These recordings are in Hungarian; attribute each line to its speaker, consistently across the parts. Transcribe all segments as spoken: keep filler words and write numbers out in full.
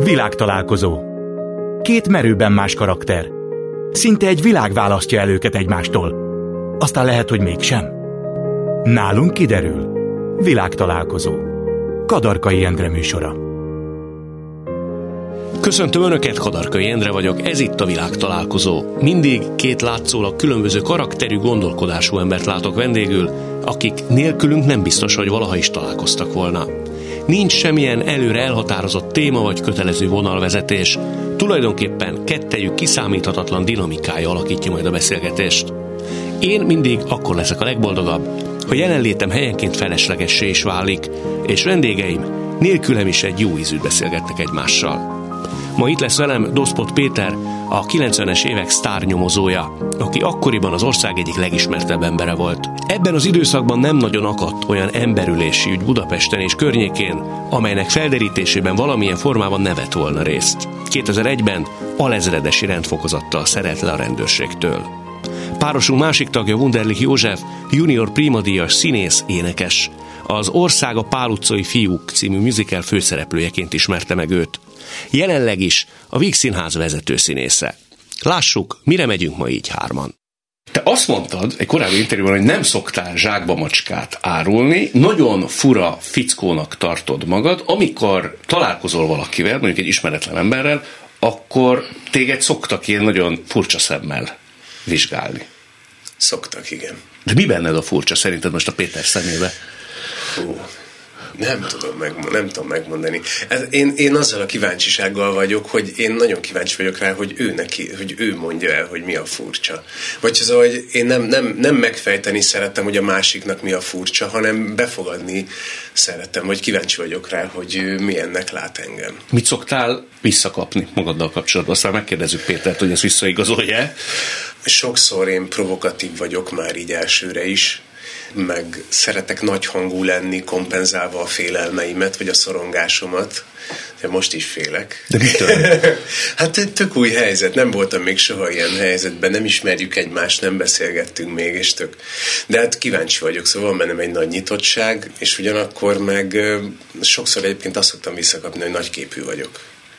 Speaker 1: Világtalálkozó. Két merőben más karakter. Szinte egy világ választja el őket egymástól. Aztán lehet, hogy mégsem. Nálunk kiderül. Világtalálkozó. Kadarkai Endre műsora.
Speaker 2: Köszöntöm Önöket, Kadarkai Endre vagyok, ez itt a Világtalálkozó. Mindig két látszólag különböző karakterű, gondolkodású embert látok vendégül, akik nélkülünk nem biztos, hogy valaha is találkoztak volna. Nincs semmilyen előre elhatározott téma vagy kötelező vonalvezetés. Tulajdonképpen kettejük kiszámíthatatlan dinamikája alakítja majd a beszélgetést. Én mindig akkor leszek a legboldogabb, ha jelenlétem helyenként feleslegessé is válik, és vendégeim nélkülem is egy jó ízűt beszélgetnek egymással. Ma itt lesz velem Doszpot Péter, a kilencvenes évek sztárnyomozója, aki akkoriban az ország egyik legismertebb embere volt. Ebben az időszakban nem nagyon akadt olyan emberülési ügy Budapesten és környékén, amelynek felderítésében valamilyen formában ne vett volna részt. kétezer-egyben alezredesi rendfokozattal szerelt le a rendőrségtől. Párosunk másik tagja Wunderlich József, junior primadíjas színész, énekes. Az Ország a Pál utcai fiúk című musical főszereplőjeként ismerte meg őt. Jelenleg is a Víg Színház vezető színésze. Lássuk, mire megyünk ma így hárman. Te azt mondtad egy korábbi interjúban, hogy nem szoktál zsákba macskát árulni, nagyon fura fickónak tartod magad, amikor találkozol valakivel, mondjuk egy ismeretlen emberrel, akkor téged szoktak ilyen nagyon furcsa szemmel vizsgálni.
Speaker 3: Szoktak, igen.
Speaker 2: De mi benned a furcsa szerinted most a Péter szemébe?
Speaker 3: Hú, nem tudom, meg, nem tudom megmondani. Ez, én, én azzal a kíváncsisággal vagyok, hogy én nagyon kíváncsi vagyok rá, hogy ő neki, hogy ő mondja el, hogy mi a furcsa. Vagy az, hogy én nem, nem, nem megfejteni szeretem, hogy a másiknak mi a furcsa, hanem befogadni szeretem, vagy kíváncsi vagyok rá, hogy milyennek lát engem.
Speaker 2: Mit szoktál visszakapni magaddal kapcsolatban? Aztán megkérdezzük Pétert, hogy ezt visszaigazolja.
Speaker 3: Sokszor én provokatív vagyok már így elsőre is, meg szeretek nagyhangú lenni, kompenzálva a félelmeimet, vagy a szorongásomat. De most is félek.
Speaker 2: De mitől?
Speaker 3: Hát tök új helyzet, nem voltam még soha ilyen helyzetben, nem ismerjük egymást, nem beszélgettünk még, és tök. De hát kíváncsi vagyok, szóval van bennem egy nagy nyitottság, és ugyanakkor meg sokszor egyébként azt szoktam visszakapni, hogy nagyképű vagyok.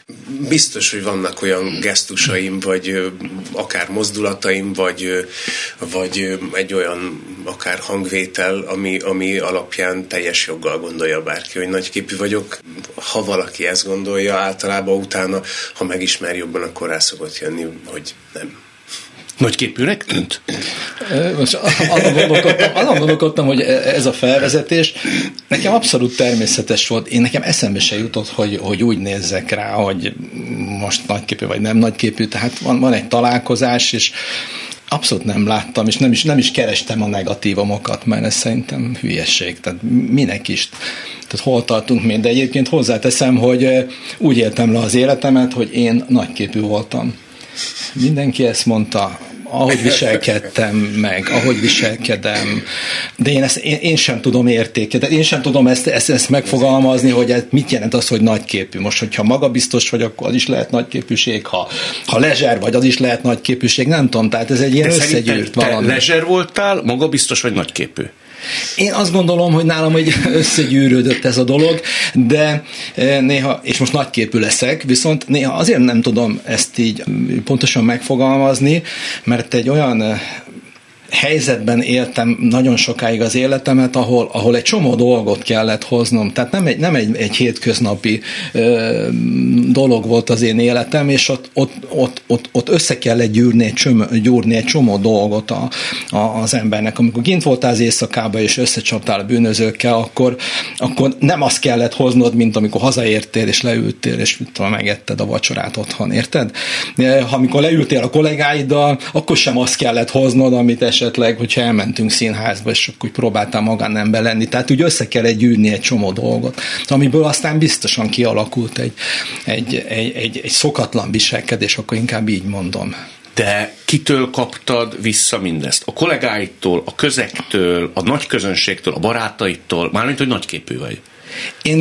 Speaker 3: Biztos, hogy vannak olyan gesztusaim, vagy akár mozdulataim, vagy, vagy egy olyan akár hangvétel, ami, ami alapján teljes joggal gondolja bárki, hogy nagyképű vagyok. Ha valaki ezt gondolja, általában utána, ha megismer jobban, akkor rá szokott jönni, hogy nem.
Speaker 2: Nagyképűnek tűnt?
Speaker 4: Most azon gondolkodtam, azon gondolkodtam, hogy ez a felvezetés nekem abszolút természetes volt. Én nekem eszembe se jutott, hogy, hogy úgy nézzek rá, hogy most nagyképű vagy nem nagyképű. Tehát van, van egy találkozás, és abszolút nem láttam, és nem is, nem is kerestem a negatívumokat, mert ez szerintem hülyeség. Tehát minek is. Tehát hol tartunk még, de egyébként hozzáteszem, hogy úgy éltem le az életemet, hogy én nagyképű voltam. Mindenki ezt mondta, ahogy viselkedtem meg, ahogy viselkedem, de én, ezt, én, én sem tudom értékelni, én sem tudom ezt, ezt, ezt megfogalmazni, hogy ez mit jelent az, hogy nagyképű. Most, hogyha magabiztos vagy, akkor az is lehet nagyképűség, ha, ha lezser vagy, az is lehet nagyképűség, nem tudom, tehát ez egy ilyen összegyűrt valami.
Speaker 2: Te lezser voltál, magabiztos vagy nagyképű?
Speaker 4: Én azt gondolom, hogy nálam egy összegyűrődött ez a dolog, de néha, és most nagyképű leszek, viszont néha azért nem tudom ezt így pontosan megfogalmazni, mert egy olyan helyzetben éltem nagyon sokáig az életemet, ahol, ahol egy csomó dolgot kellett hoznom. Tehát nem egy, nem egy, egy hétköznapi ö, dolog volt az én életem, és ott, ott, ott, ott, ott össze kellett gyűrni egy, csomó, gyúrni egy csomó dolgot a, a, az embernek. Amikor kint voltál az éjszakában, és összecsaptál a bűnözőkkel, akkor, akkor nem azt kellett hoznod, mint amikor hazaértél, és leültél, és mit tudom, megetted a vacsorát otthon, érted? Ha amikor leültél a kollégáiddal, akkor sem azt kellett hoznod, amit esetleg, hogyha elmentünk színházba, és akkor próbáltam magánember lenni. Tehát úgy össze kell gyűrni egy csomó dolgot, amiből aztán biztosan kialakult egy, egy, egy, egy, egy szokatlan viselkedés, akkor inkább így mondom.
Speaker 2: De kitől kaptad vissza mindezt? A kollégáitól, a közektől, a nagy közönségtől, a barátaitól, mármint, hogy nagyképű vagy?
Speaker 4: Én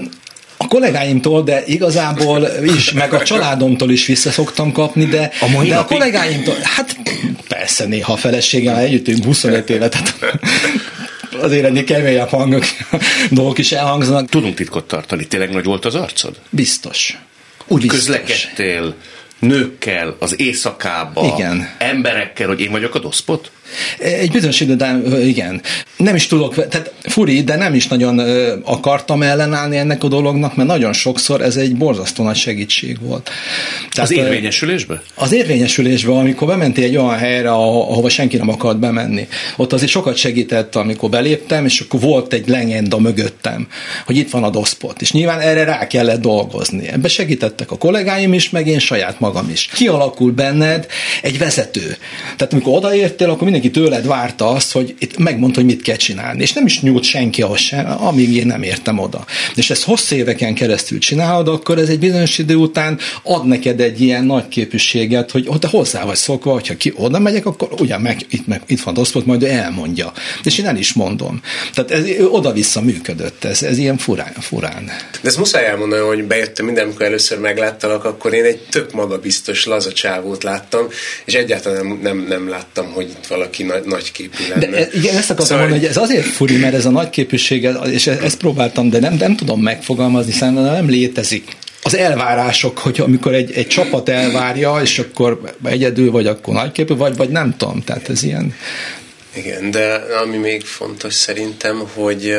Speaker 4: a kollégáimtól, de igazából is, meg a családomtól is vissza szoktam kapni, de a, de a kollégáimtól, hát persze néha a feleséggel együtt ünk huszonöt éve, tehát azért ennél keményebb hangok, dolgok is elhangzanak.
Speaker 2: Tudunk titkot tartani, tényleg nagy volt az arcod?
Speaker 4: Biztos. Úgy
Speaker 2: közlekedtél nőkkel az éjszakába,
Speaker 4: igen.
Speaker 2: emberekkel, hogy én vagyok a doszpot?
Speaker 4: Egy bizonyos időben, igen. Nem is tudok, tehát furi, de nem is nagyon akartam ellenállni ennek a dolognak, mert nagyon sokszor ez egy borzasztó nagy segítség volt. Tehát,
Speaker 2: az érvényesülésben?
Speaker 4: Az érvényesülésben, amikor bementél egy olyan helyre, ahova senki nem akart bemenni. Ott azért sokat segített, amikor beléptem, és akkor volt egy legenda mögöttem, hogy itt van a doszpot, és nyilván erre rá kellett dolgozni. Ebbe segítettek a kollégáim is, meg én saját magam is. Kialakul benned egy vezető. Tehát amikor odaértél, akkor mindenki tőled várta azt, hogy itt megmondta, hogy mit kell csinálni. És nem is nyújt senki ahhoz sem, amíg én nem értem oda. És ezt hosszú éveken keresztül csinálod, akkor ez egy bizonyos idő után ad neked egy ilyen nagy képűséget, hogy te hozzá vagy szokva, hogyha ki oda megyek, akkor ugyan meg, itt, meg, itt van doszpot, majd ő elmondja. És én el is mondom. Tehát ez oda-vissza működött, ez, ez ilyen furán, furán.
Speaker 3: De ezt muszáj elmondani, hogy bejöttem minden, amikor először megláttalak, akkor én egy tök magabiztos, laza csávót láttam, és egyáltalán nem, nem, nem láttam, hogy itt valaki nagy, nagyképű lenne.
Speaker 4: De igen, ezt akartam
Speaker 3: szóval,
Speaker 4: mondani, hogy ez azért furi, mert ez a nagyképűség, és ezt próbáltam, de nem, nem tudom megfogalmazni, számomra nem létezik. Az elvárások, hogy amikor egy, egy csapat elvárja, és akkor egyedül vagy, akkor nagyképű, vagy, vagy nem tudom, tehát ez ilyen.
Speaker 3: Igen, de ami még fontos szerintem, hogy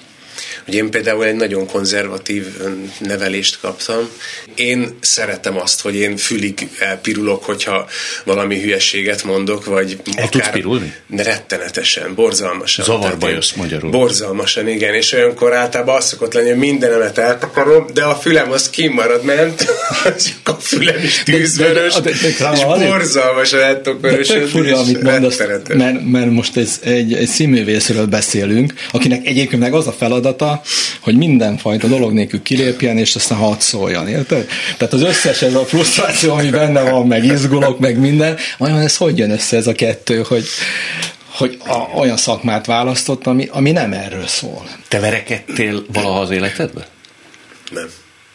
Speaker 3: hogy én például egy nagyon konzervatív nevelést kaptam. Én szeretem azt, hogy én fülig elpirulok, hogyha valami hülyeséget mondok, vagy
Speaker 2: el
Speaker 3: akár...
Speaker 2: tudsz pirulni?
Speaker 3: De rettenetesen, borzalmasan.
Speaker 2: Zavarba jössz magyarul.
Speaker 3: Borzalmasan, igen, és olyankor általában az szokott lenni, hogy mindenemet eltakarom, de a fülem az kimarad, ment, a fülem is tűzvörös, és borzalmasan eltokörösöd.
Speaker 4: Tök furja, amit mondasz, mert, mert most egy, egy, egy színművészről beszélünk, akinek egyébként meg az a feladata, hogy mindenfajta dolog nélkül kilépjen, és aztán hadd szóljon, érted? Tehát az összes ez a frusztráció, ami benne van, meg izgulok, meg minden, vajon ez hogy jön össze ez a kettő, hogy, hogy a, olyan szakmát választott, ami, ami nem erről szól.
Speaker 2: Te verekedtél valaha az életedben?
Speaker 3: Nem.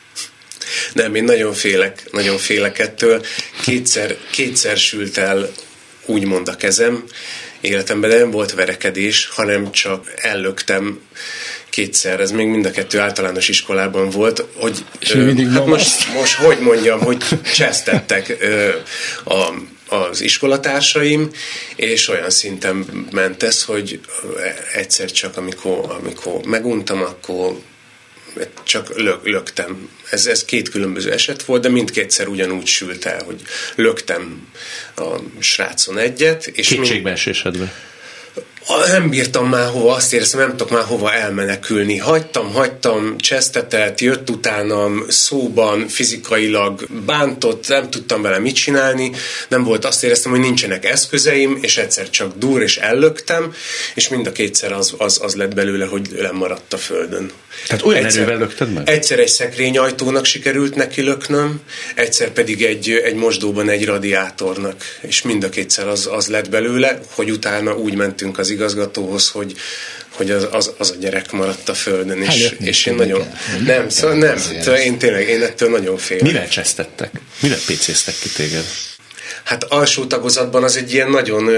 Speaker 3: Nem, én nagyon félek, nagyon félek ettől. Kétszer, kétszer sült el úgymond a kezem életemben, de nem volt verekedés, hanem csak ellöktem kétszer, ez még mind a kettő általános iskolában volt, hogy ö, hát most, most hogy mondjam, hogy csesztettek ö, a, az iskolatársaim, és olyan szinten ment ez, hogy egyszer csak amikor, amikor meguntam, akkor csak lök, löktem. Ez, ez két különböző eset volt, de mindkétszer ugyanúgy sült el, hogy löktem a srácon egyet. És
Speaker 2: kétségbeesésedbe.
Speaker 3: Nem bírtam már hova, azt éreztem, nem tudok már hova elmenekülni. Hagytam, hagytam, csesztetett, jött utánam szóban, fizikailag bántott, nem tudtam vele mit csinálni, nem volt, azt éreztem, hogy nincsenek eszközeim, és egyszer csak dur, és ellöktem, és mind a kétszer az, az, az lett belőle, hogy lemaradt a földön.
Speaker 2: Tehát olyan
Speaker 3: egyszer,
Speaker 2: erővel lökted meg?
Speaker 3: Egyszer egy szekrényajtónak sikerült neki löknöm, egyszer pedig egy, egy mosdóban egy radiátornak, és mind a kétszer az, az lett belőle, hogy utána úgy mentünk az igazgatóhoz, hogy, hogy az, az, az a gyerek maradt a földön, és, és én nagyon... Kell. Nem, szóval nem, én tényleg, én ettől nagyon félek.
Speaker 2: Mivel csesztettek? Mivel pécéztek ki téged?
Speaker 3: Hát alsó tagozatban az egy ilyen nagyon,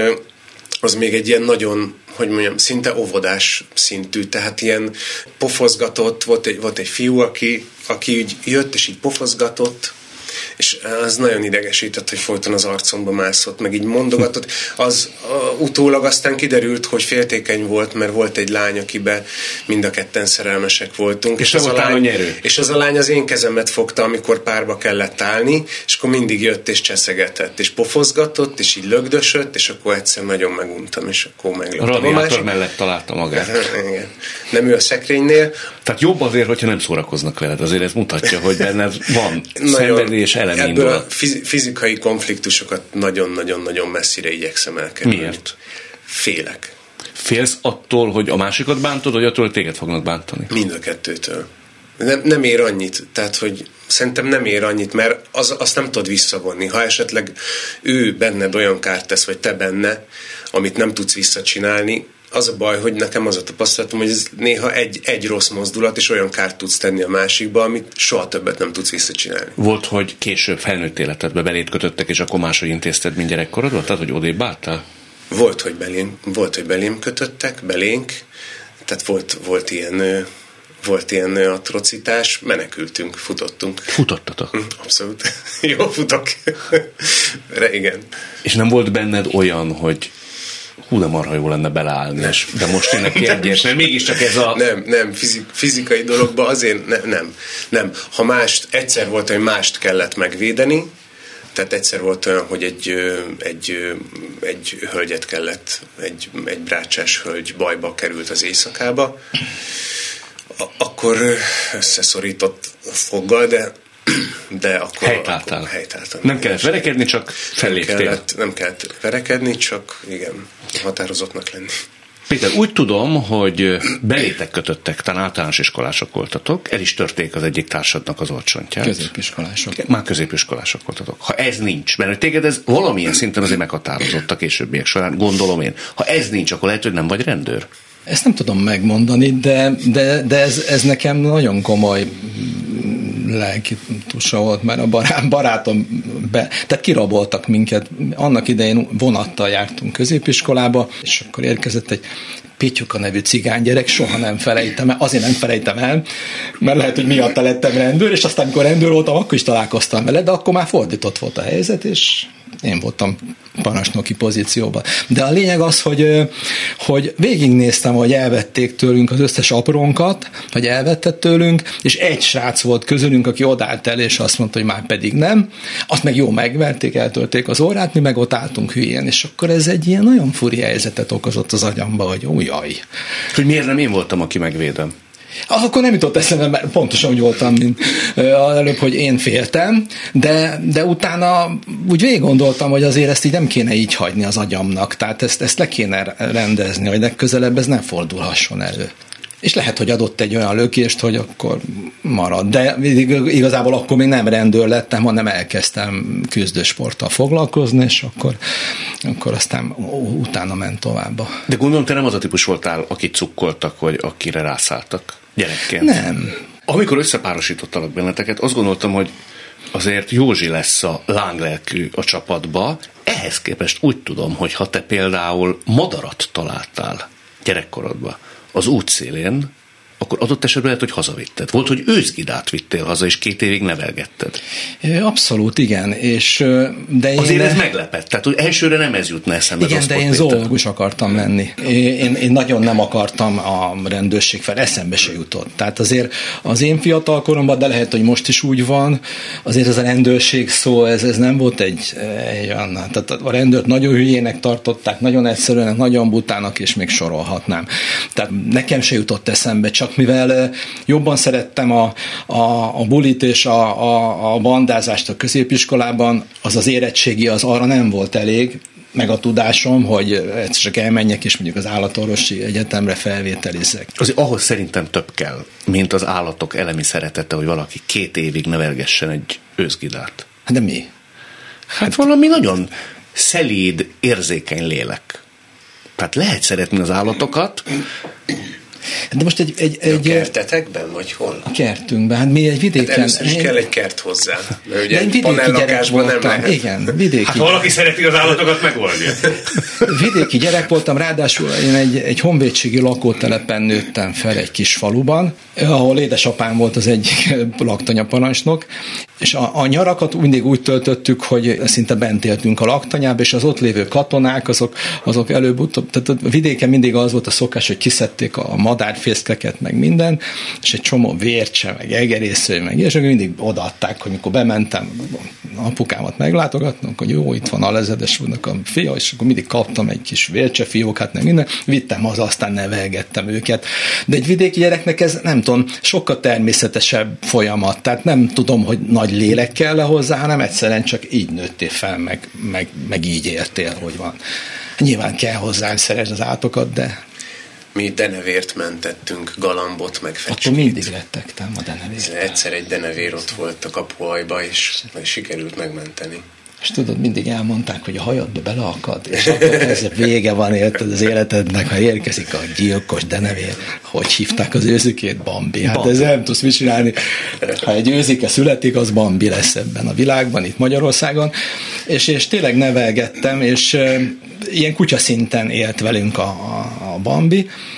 Speaker 3: az még egy ilyen nagyon, hogy mondjam, szinte óvodás szintű, tehát ilyen pofozgatott, volt egy, volt egy fiú, aki, aki így jött, és így pofozgatott, és az nagyon idegesített, hogy folyton az arcomba mászott, meg így mondogatott. Az uh, utólag aztán kiderült, hogy féltékeny volt, mert volt egy lány, akibe mind a ketten szerelmesek voltunk.
Speaker 2: És,
Speaker 3: és, az a lány,
Speaker 2: a nyerő.
Speaker 3: és az a lány az én kezemet fogta, amikor párba kellett állni, és akkor mindig jött és cseszegetett, és pofozgatott, és így lögdösött, és akkor egyszer nagyon meguntam, és akkor meglöktem.
Speaker 2: A radiátor másik... mellett találta magát.
Speaker 3: Igen. Nem ő a szekrénynél.
Speaker 2: Tehát jobb azért, hogyha nem szórakoznak veled. Azért ez mutatja, hogy benned van szenvedés,
Speaker 3: ebből a fizikai konfliktusokat nagyon-nagyon-nagyon messzire igyekszem elkerülni.
Speaker 2: Miért?
Speaker 3: Félek.
Speaker 2: Félsz attól, hogy a másikat bántod, vagy attól, hogy téged fognak bántani?
Speaker 3: Mind a kettőtől. Nem, nem ér annyit. Tehát, hogy szerintem nem ér annyit, mert az, azt nem tudod visszavonni. Ha esetleg ő benned olyan kárt tesz, vagy te benne, amit nem tudsz visszacsinálni, az a baj, hogy nekem az a tapasztalatom, hogy ez néha egy, egy rossz mozdulat, és olyan kárt tudsz tenni a másikba, amit soha többet nem tudsz visszacsinálni.
Speaker 2: Volt, hogy később felnőtt életedbe beléd kötöttek, és akkor máshogy intézted, mint gyerekkorodban? Tehát, hogy odébb álltál?
Speaker 3: Volt, hogy belém, volt, hogy belém kötöttek, belénk, tehát volt, volt ilyen, volt ilyen atrocitás, menekültünk, futottunk.
Speaker 2: Futottatok?
Speaker 3: Abszolút. Jó futok. Igen.
Speaker 2: És nem volt benned olyan, hogy hú, de marha jó lenne beleállni, és de most tényleg kérdés, mert mégiscsak ez a...
Speaker 3: Nem, nem, fizik, fizikai dologban azért ne, nem, nem. Ha mást, egyszer volt, hogy mást kellett megvédeni, tehát egyszer volt olyan, hogy egy, egy, egy hölgyet kellett, egy, egy brácsás hölgy bajba került az éjszakába, akkor összeszorított foggal, de de akkor...
Speaker 2: Helytáltál. Helytáltam. Nem kellett verekedni, csak felléptél.
Speaker 3: Nem kellett, nem kellett verekedni, csak igen, határozottnak lenni.
Speaker 2: Péter, úgy tudom, hogy belétek kötöttek, talán általános iskolások voltatok, el is törték az egyik társadnak az orcsontját.
Speaker 4: Középiskolások.
Speaker 2: Már középiskolások voltatok. Ha ez nincs, mert téged ez valamilyen szinten azért meghatározott a későbbiek során, gondolom én. Ha ez nincs, akkor lehet, hogy nem vagy rendőr.
Speaker 4: Ezt nem tudom megmondani, de, de, de ez, ez nekem nagyon komoly lelki tusa volt, mert a barát, barátom be, tehát kiraboltak minket. Annak idején vonattal jártunk középiskolába, és akkor érkezett egy Pityuka nevű cigánygyerek, soha nem felejtem el, azért nem felejtem el, mert lehet, hogy miatta lettem rendőr, és aztán, amikor rendőr voltam, akkor is találkoztam vele, de akkor már fordított volt a helyzet, és én voltam parancsnoki pozícióban. De a lényeg az, hogy, hogy végignéztem, hogy elvették tőlünk az összes aprónkat, vagy elvettek tőlünk, és egy srác volt közülünk, aki odállt el, és azt mondta, hogy már pedig nem. Azt meg jó megverték, eltölték az órát, mi meg ott álltunk hülyén, és akkor ez egy ilyen nagyon furi helyzetet okozott az agyamba, hogy újjaj.
Speaker 2: Hogy miért nem én voltam, aki megvédem?
Speaker 4: Akkor nem jutott eszembe, mert pontosan úgy voltam, mint előbb, hogy én féltem, de, de utána úgy végig gondoltam, hogy azért ezt így nem kéne így hagyni az agyamnak, tehát ezt, ezt le kéne rendezni, hogy legközelebb ez nem fordulhasson elő. És lehet, hogy adott egy olyan lökést, hogy akkor marad. De igazából akkor még nem rendőr lettem, hanem elkezdtem küzdősporttal foglalkozni, és akkor, akkor aztán utána ment tovább.
Speaker 2: De gondolom, te nem az a típus voltál, akit cukkoltak, vagy akire rászálltak gyerekként.
Speaker 4: Nem.
Speaker 2: Amikor összepárosítottalak benneteket, azt gondoltam, hogy azért Józsi lesz a lánglelkű a csapatba. Ehhez képest úgy tudom, hogy ha te például madarat találtál gyerekkorodban az útszélén, akkor adott esetben lehet, hogy hazavitted. Volt, hogy őszgidát vittél haza, és két évig nevelgetted.
Speaker 4: Abszolút, igen. És, de
Speaker 2: azért
Speaker 4: én
Speaker 2: ez meglepett. Tehát, hogy elsőre nem ez jutna eszembe.
Speaker 4: Igen, de én zoológus akartam lenni. Én, én nagyon nem akartam a rendőrség fel, eszembe se jutott. Tehát azért az én fiatal koromban, de lehet, hogy most is úgy van, azért ez a rendőrség szó, ez, ez nem volt egy, egy olyan, tehát a rendőrt nagyon hülyének tartották, nagyon egyszerűen, nagyon butának, és még sorolhatnám. Tehát nekem se jutott eszembe, csak mivel jobban szerettem a, a, a bulit és a, a, a bandázást a középiskolában, az az érettségi az arra nem volt elég, meg a tudásom, hogy csak elmenjek, és mondjuk az állatorvosi egyetemre felvételizzek.
Speaker 2: Azért ahhoz szerintem több kell, mint az állatok elemi szeretete, hogy valaki két évig nevelgessen egy őszgidát.
Speaker 4: De mi?
Speaker 2: Hát valami nagyon szelíd, érzékeny lélek. Tehát lehet szeretni az állatokat,
Speaker 4: de most egy... egy, egy
Speaker 3: a kertetekben, vagy hol?
Speaker 4: A kertünkben. Hát mi egy vidéken... Hát
Speaker 3: először is kell egy kert hozzá. Mert ugye
Speaker 4: egy vidéki gyerek voltam. Nem igen, vidéki.
Speaker 2: Hát valaki szereti az állatokat megoldni.
Speaker 4: Vidéki gyerek voltam, ráadásul én egy, egy honvédségi lakótelepen nőttem fel egy kis faluban, ahol édesapám volt az egyik laktanyaparancsnok, és a, a nyarakat mindig úgy töltöttük, hogy szinte bent éltünk a laktanyába, és az ott lévő katonák, azok, azok előbb-utóbb, tehát a vidéken mindig az volt a szokás, hogy kiszedték a madárfészkeket, meg minden, és egy csomó vércse, meg egerésző, meg és akkor mindig odaadták, hogy mikor bementem apukámat meglátogatnom, hogy jó, itt van a lezedes úrnak a fia, és akkor mindig kaptam egy kis vércse fiókát, meg minden, vittem haza, aztán nevelgettem őket. De egy vidéki gyereknek ez, nem tudom, sokkal természetesebb folyamat, tehát nem tudom, hogy nagy lélek kell le hozzá, hanem egyszerűen csak így nőttél fel, meg, meg, meg így értél, hogy van. Nyilván kell hozzá, szeretni az állatokat, de
Speaker 3: mi denevért mentettünk, galambot, meg fecskét.
Speaker 4: Akkor mindig lettegtem a denevért.
Speaker 3: Egyszer egy denevér ott volt a kapuajba, és sikerült megmenteni.
Speaker 4: És tudod, mindig elmondták, hogy a hajadba beleakad, és akkor ez vége van, érted az életednek, ha érkezik a gyilkos denevér. Hogy hívták az őzikét? Bambi. Hát Bambi. Ez nem tudsz mit csinálni. Ha egy őzike születik, az Bambi lesz ebben a világban, itt Magyarországon. És, és tényleg nevelgettem, és e, ilyen kutyaszinten élt velünk a, a, a Bambi,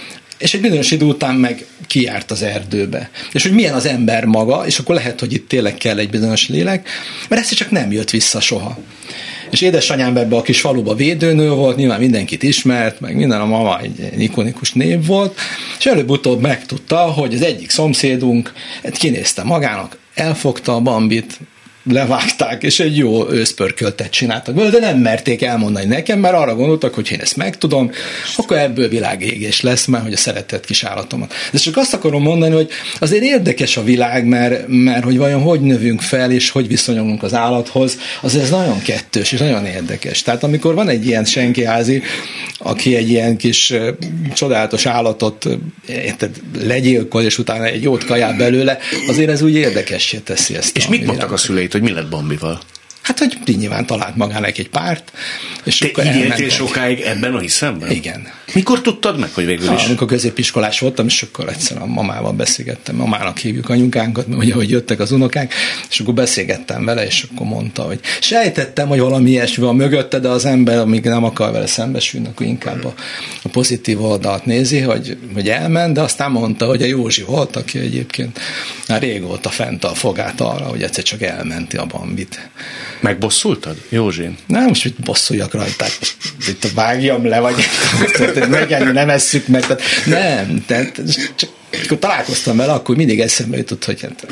Speaker 4: és egy bizonyos idő után meg kijárt az erdőbe. És hogy milyen az ember maga, és akkor lehet, hogy itt tényleg kell egy bizonyos lélek, mert ez csak nem jött vissza soha. És édesanyám ebbe a kis faluba védőnő volt, nyilván mindenkit ismert, meg minden, a mama egy, egy ikonikus név volt, és előbb-utóbb megtudta, hogy az egyik szomszédunk kinézte magának, elfogta a Bambit, levágták, és egy jó őszpörköltet csináltak belőle, de nem merték elmondani nekem, mert arra gondoltak, hogy én ezt megtudom, akkor ebből világégés lesz, mert hogy a szeretett kis állatomat. De csak azt akarom mondani, hogy azért érdekes a világ, mert, mert hogy vajon hogy növünk fel, és hogy viszonyulunk az állathoz, azért ez nagyon kettős, és nagyon érdekes. Tehát amikor van egy ilyen senkiházi, aki egy ilyen kis csodálatos állatot érted, legyilkol, és utána egy jót kajál belőle, azért ez úgy érdekessé teszi ezt.
Speaker 2: És mit mondtak a szüleid, hogy mi lett Bambival?
Speaker 4: Hát, hogy nyilván talált magának egy párt. És
Speaker 2: te így éltél sokáig ebben a hiszemben?
Speaker 4: Igen.
Speaker 2: Mikor tudtad meg, hogy végül is?
Speaker 4: Ha, amikor középiskolás voltam, és akkor egyszer a mamával beszélgettem, mamának hívjuk anyukánkat, mert ugye, hogy jöttek az unokák, és akkor beszélgettem vele, és akkor mondta, hogy sejtettem, hogy valami ilyesmi van mögötte, de az ember, amíg nem akar vele szembesülni, akkor inkább a, a pozitív oldalt nézi, hogy, hogy elment, de aztán mondta, hogy a Józsi volt, aki egyébként már régóta fent a fogát arra, hogy egyszer csak elmenti a Bambit.
Speaker 2: Megbosszultad, Józsin?
Speaker 4: Nem, most mit bosszuljak rajták, itt vágjam le, vagy megenni, nem esszük meg, tehát nem, tehát csak amikor találkoztam vele, akkor mindig eszembe jutott, hogy hát,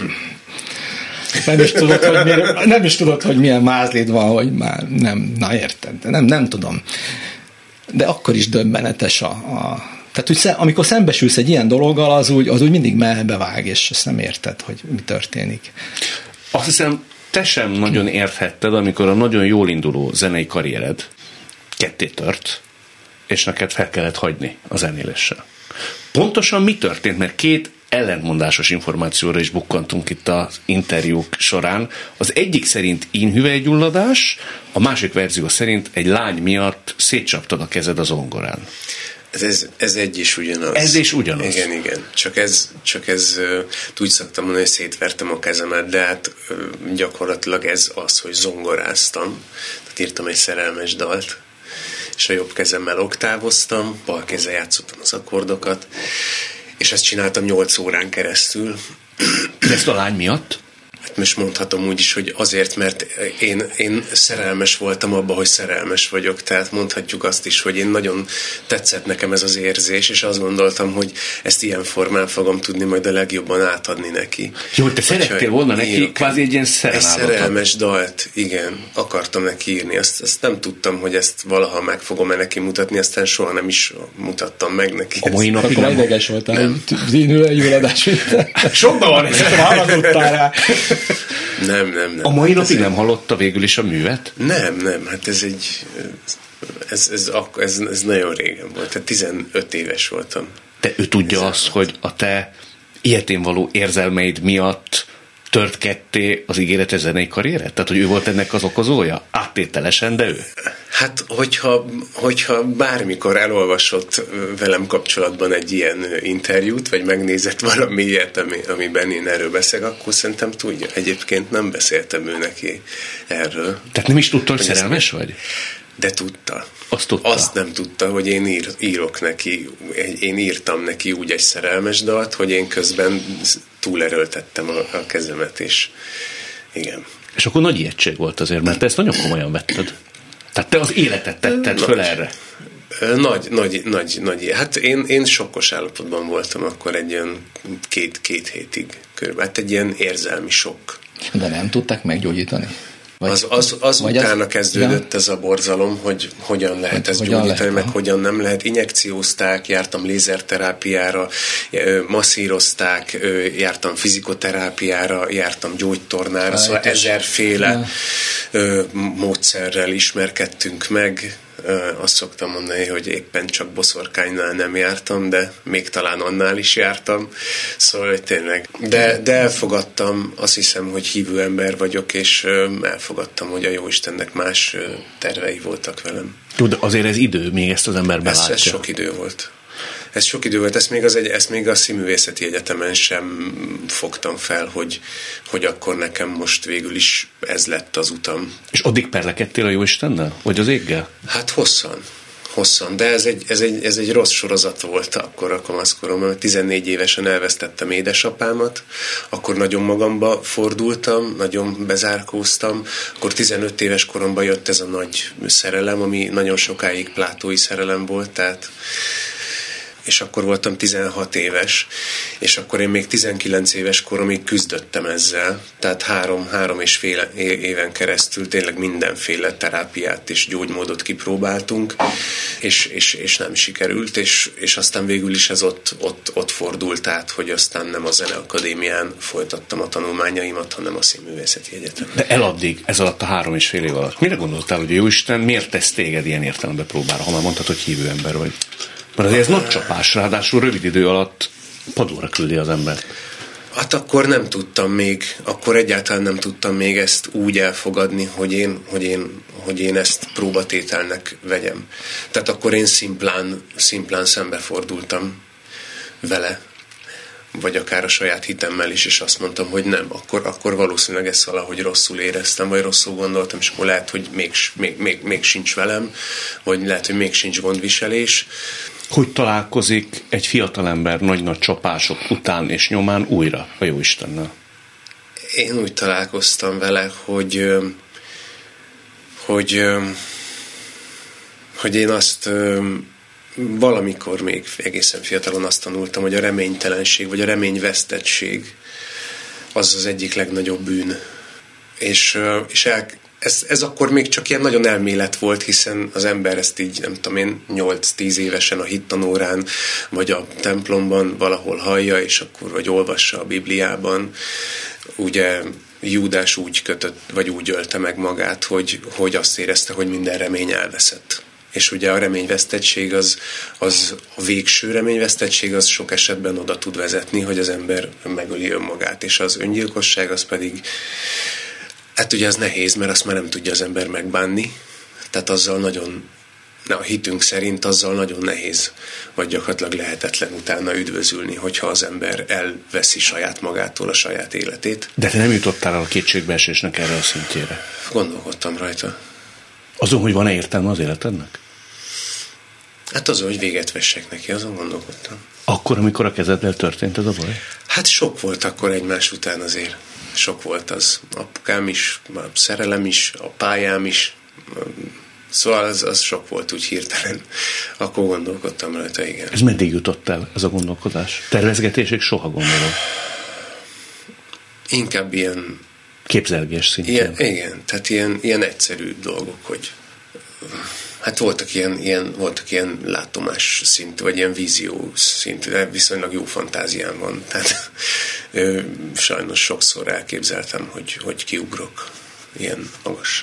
Speaker 4: nem is tudod, hogy milyen, nem is tudod, hogy milyen mázlid van, hogy már nem, na érted, nem, nem tudom. De akkor is döbbenetes a, a tehát, hogy amikor szembesülsz egy ilyen dologgal, az úgy, az úgy mindig melbevág, és ezt nem érted, hogy mi történik.
Speaker 2: Azt hiszem, te sem nagyon érthetted, amikor a nagyon jól induló zenei karriered ketté tört, és neked fel kellett hagyni a zenéléssel. Pontosan mi történt? Mert két ellentmondásos információra is bukkantunk itt az interjúk során. Az egyik szerint ínhüvelygyulladás, a másik verzió szerint egy lány miatt szétcsaptad a kezed a zongorán.
Speaker 3: Ez, ez, ez egy is ugyanaz.
Speaker 2: Ez is ugyanaz.
Speaker 3: Igen, igen. Csak ez, csak ez úgy szoktam mondani, hogy szétvertem a kezemet, de hát gyakorlatilag ez az, hogy zongoráztam. Tehát írtam egy szerelmes dalt, és a jobb kezemmel oktávoztam, bal kézzel játszottam az akkordokat, és ezt csináltam nyolc órán keresztül.
Speaker 2: De ezt a lány miatt?
Speaker 3: Hát most mondhatom úgy is, hogy azért, mert én, én szerelmes voltam abba, hogy szerelmes vagyok, tehát mondhatjuk azt is, hogy én nagyon tetszett nekem ez az érzés, és azt gondoltam, hogy ezt ilyen formán fogom tudni majd a legjobban átadni neki.
Speaker 2: Jó, te szerettél volna neki írok, kvázi egy ilyen szerelmállatot.
Speaker 3: Egy szerelmes dalt, igen, akartam neki írni. Azt, azt nem tudtam, hogy ezt valaha meg fogom-e neki mutatni, aztán soha nem is mutattam meg neki.
Speaker 2: A mai napig
Speaker 4: nem ideges voltál, zínülőgyulladás.
Speaker 2: Sokban van, ezt
Speaker 4: hallgattál rá.
Speaker 3: Nem, nem, nem.
Speaker 2: A mai napig nem hallotta végül is a művet?
Speaker 3: Nem, nem, hát ez egy ez, ez, ez, ez nagyon régen volt, tehát tizenöt éves voltam.
Speaker 2: De ő tudja azt, hogy a te ilyetén való érzelmeid miatt tört ketté az ígérete zenei karrieret? Tehát, hogy ő volt ennek az okozója? Áttételesen, de ő?
Speaker 3: Hát, hogyha, hogyha bármikor elolvasott velem kapcsolatban egy ilyen interjút, vagy megnézett valami ilyet, ami, amiben én erről beszélek, akkor szerintem tudja. Egyébként nem beszéltem ő neki erről.
Speaker 2: Tehát nem is tudta, hogy, hogy szerelmes vagy?
Speaker 3: De tudta.
Speaker 2: Azt tudta.
Speaker 3: Azt nem tudta, hogy én ír, írok neki, én írtam neki úgy egy szerelmes dalt, hogy én közben túlerőltettem a, a kezemet, és igen.
Speaker 2: És akkor nagy ijegység volt azért, mert te ezt nagyon komolyan vetted. Tehát te az életet tetted
Speaker 3: nagy,
Speaker 2: föl erre.
Speaker 3: Nagy, nagy, nagy, nagy. Hát én, én sokkos állapotban voltam akkor egy ilyen két, két hétig körülbelül. Hát egy ilyen érzelmi sok.
Speaker 4: De nem tudták meggyógyítani?
Speaker 3: Vagy, az, az, az utána az, kezdődött ja. ez a borzalom, hogy hogyan lehet ezt hogyan gyógyítani, lehet, meg hogyan nem lehet. Injekciózták, jártam lézerterápiára, masszírozták, jártam fizikoterápiára, jártam gyógytornára, Fájtos. Szóval ezerféle ja. módszerrel ismerkedtünk meg. Azt szoktam mondani, hogy éppen csak boszorkánynál nem jártam, de még talán annál is jártam. Szóval, hogy tényleg. De, de elfogadtam, azt hiszem, hogy hívő ember vagyok, és elfogadtam, hogy a Jóistennek más tervei voltak velem.
Speaker 2: Jó, de azért ez idő, még ezt az ember belátja.
Speaker 3: Ez, ez sok idő volt. Ez sok idő volt, ezt még, az egy, ezt még a Színművészeti Egyetemen sem fogtam fel, hogy, hogy akkor nekem most végül is ez lett az utam.
Speaker 2: És addig perlekedtél a Jóistennel? Vagy az éggel?
Speaker 3: Hát hosszan. hosszan, de ez egy, ez egy, ez egy rossz sorozat volt akkor a kamaszkoromban. tizennégy évesen elvesztettem édesapámat, akkor nagyon magamba fordultam, nagyon bezárkóztam, akkor tizenöt éves koromban jött ez a nagy szerelem, ami nagyon sokáig plátói szerelem volt, tehát és akkor voltam tizenhat éves, és akkor én még tizenkilenc éves koromig küzdöttem ezzel, tehát három, három és fél éven keresztül tényleg mindenféle terápiát és gyógymódot kipróbáltunk, és, és, és nem sikerült, és, és aztán végül is ez ott, ott, ott fordult át, hogy aztán nem a Zeneakadémián folytattam a tanulmányaimat, hanem a Színművészeti Egyetemen.
Speaker 2: De eladdig, ez alatt a három és fél év alatt, mire gondoltál, hogy Jóisten miért tesz téged ilyen értelemben próbára, ha már mondtad, hogy hívő ember vagy? Mert azért ez nagy csapás, ráadásul rövid idő alatt padlóra küldi az ember.
Speaker 3: Hát akkor nem tudtam még, akkor egyáltalán nem tudtam még ezt úgy elfogadni, hogy én, hogy én, hogy én ezt próbatételnek vegyem. Tehát akkor én szimplán, szimplán szembefordultam vele, vagy akár a saját hitemmel is, és azt mondtam, hogy nem, akkor, akkor valószínűleg ezt valahogy rosszul éreztem, vagy rosszul gondoltam, és akkor lehet, hogy még, még, még, még sincs velem, vagy lehet, hogy még sincs gondviselés.
Speaker 2: Hogy találkozik egy fiatalember nagy-nagy csapások után és nyomán újra a Jóistennel?
Speaker 3: Én úgy találkoztam vele, hogy, hogy, hogy én azt valamikor még egészen fiatalon azt tanultam, hogy a reménytelenség, vagy a reményvesztettség az az egyik legnagyobb bűn. És, és el, ez, ez akkor még csak ilyen nagyon elmélet volt, hiszen az ember ezt így, nem tudom én, nyolc-tíz évesen a hittanórán, vagy a templomban valahol hallja, és akkor vagy olvassa a Bibliában. Ugye Júdás úgy kötött, vagy úgy ölte meg magát, hogy, hogy azt érezte, hogy minden remény elveszett. És ugye a reményvesztettség az, az a végső reményvesztettség az sok esetben oda tud vezetni, hogy az ember megöli önmagát, és az öngyilkosság az pedig, hát ugye az nehéz, mert azt már nem tudja az ember megbánni, tehát azzal nagyon, a hitünk szerint azzal nagyon nehéz, vagy gyakorlatilag lehetetlen utána üdvözülni, hogyha az ember elveszi saját magától a saját életét.
Speaker 2: De te nem jutottál el a kétségbeesésnek erre a szintjére?
Speaker 3: Gondolkodtam rajta.
Speaker 2: Azon, hogy van-e értelme az életednek?
Speaker 3: Hát azon, hogy véget vessek neki, azon gondolkodtam.
Speaker 2: Akkor, amikor a kezeddel történt ez a baj?
Speaker 3: Hát sok volt akkor egymás után azért. Sok volt az. Apukám is, a szerelem is, a pályám is. Szóval az, az sok volt úgy hirtelen. Akkor gondolkodtam rajta, igen.
Speaker 2: Ez meddig jutott el, ez a gondolkodás? Tervezgetésig soha gondolom.
Speaker 3: Inkább ilyen...
Speaker 2: Képzelgés szintén.
Speaker 3: Ilyen, igen, tehát ilyen, ilyen egyszerű dolgok, hogy hát voltak ilyen, ilyen, voltak ilyen látomás szint, vagy ilyen vízió szint, de viszonylag jó fantáziám van. Tehát ö, sajnos sokszor elképzeltem, hogy, hogy kiugrok ilyen magas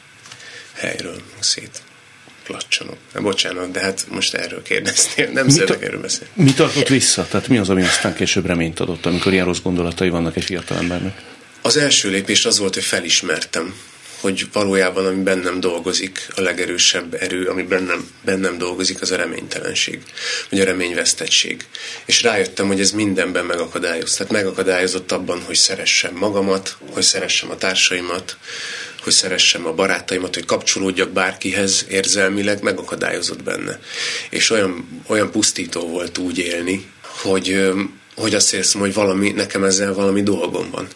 Speaker 3: helyről szét. Klacsanok. Bocsánat, de hát most erről kérdeztél. Nem szeretek erről beszélni.
Speaker 2: Mi tartott vissza? Tehát mi az, ami aztán később reményt adott, amikor ilyen rossz gondolatai vannak egy fiatalembernek?
Speaker 3: Az első lépés az volt, hogy felismertem, hogy valójában ami bennem dolgozik, a legerősebb erő, ami bennem, bennem dolgozik, az a reménytelenség, vagy a reményvesztettség. És rájöttem, hogy ez mindenben megakadályoz. Tehát megakadályozott abban, hogy szeressem magamat, hogy szeressem a társaimat, hogy szeressem a barátaimat, hogy kapcsolódjak bárkihez érzelmileg, megakadályozott benne. És olyan, olyan pusztító volt úgy élni, hogy, hogy azt érzem, hogy valami, nekem ezzel valami dolgom van.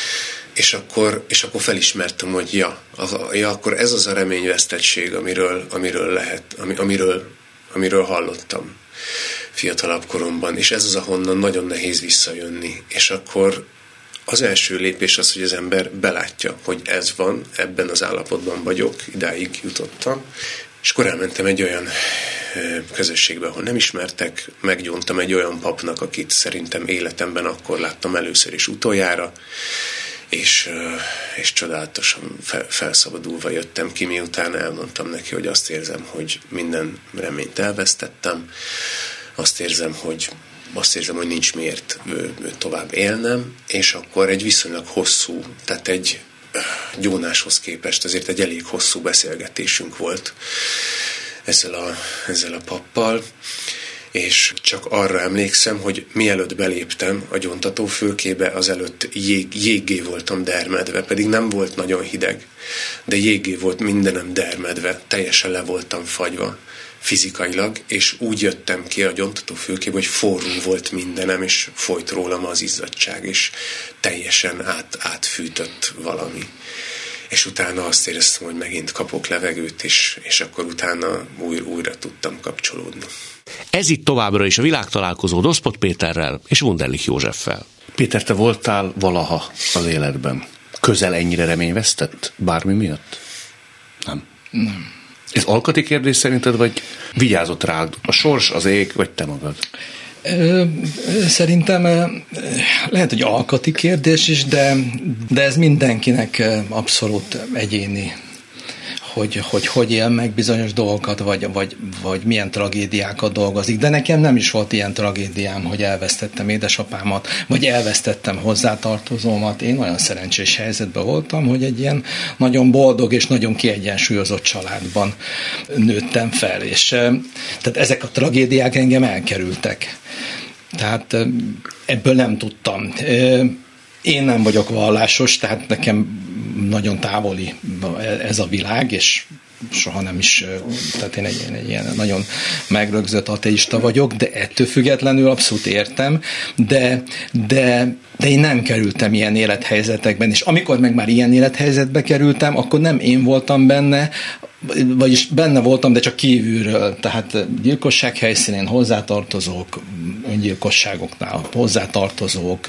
Speaker 3: És akkor, és akkor felismertem, hogy ja, a, ja, akkor ez az a reményvesztettség, amiről, amiről lehet, ami, amiről, amiről hallottam fiatalabb koromban, és ez az, ahonnan nagyon nehéz visszajönni. És akkor az első lépés az, hogy az ember belátja, hogy ez van, ebben az állapotban vagyok, idáig jutottam, és akkor elmentem egy olyan közösségbe, ahol nem ismertek, meggyóntam egy olyan papnak, akit szerintem életemben akkor láttam először is utoljára, és, és csodálatosan fel, felszabadulva jöttem ki, miután elmondtam neki, hogy azt érzem, hogy minden reményt elvesztettem, azt érzem, hogy azt érzem, hogy nincs miért tovább élnem, és akkor egy viszonylag hosszú, tehát egy gyónáshoz képest azért egy elég hosszú beszélgetésünk volt ezzel a, ezzel a pappal, és csak arra emlékszem, hogy mielőtt beléptem a gyóntatófülkébe, azelőtt jég, jéggé voltam dermedve, pedig nem volt nagyon hideg, de jéggé volt mindenem dermedve, teljesen le voltam fagyva, fizikailag, és úgy jöttem ki a gyomtató fülkébe, hogy forró volt mindenem, és folyt rólam az izzadság, és teljesen át, átfűtött valami. És utána azt éreztem, hogy megint kapok levegőt, és, és akkor utána újra, újra tudtam kapcsolódni.
Speaker 2: Ez itt továbbra is a Világtalálkozó Doszpot Péterrel és Wunderlich Józseffel.
Speaker 5: Péter, te voltál valaha az életben közel ennyire reményvesztett bármi miatt? Nem.
Speaker 4: Nem.
Speaker 5: Ez alkati kérdés szerinted, vagy vigyázott rád a sors, az ég, vagy te magad?
Speaker 4: Szerintem lehet, hogy alkati kérdés is, de, de ez mindenkinek abszolút egyéni, hogy hogy, hogy él meg bizonyos dolgokat, vagy, vagy, vagy milyen tragédiákat dolgozik. De nekem nem is volt ilyen tragédiám, hogy elvesztettem édesapámat, vagy elvesztettem hozzátartozómat. Én olyan szerencsés helyzetben voltam, hogy egy ilyen nagyon boldog és nagyon kiegyensúlyozott családban nőttem fel. És tehát ezek a tragédiák engem elkerültek. Tehát ebből nem tudtam. Én nem vagyok vallásos, tehát nekem nagyon távoli ez a világ, és soha nem is, tehát én egy, egy ilyen nagyon megrögzött ateista vagyok, de ettől függetlenül abszolút értem, de, de, de én nem kerültem ilyen élethelyzetekben, és amikor meg már ilyen élethelyzetbe kerültem, akkor nem én voltam benne, vagyis benne voltam, de csak kívülről, tehát gyilkosság helyszínén hozzátartozók, öngyilkosságoknál hozzátartozók,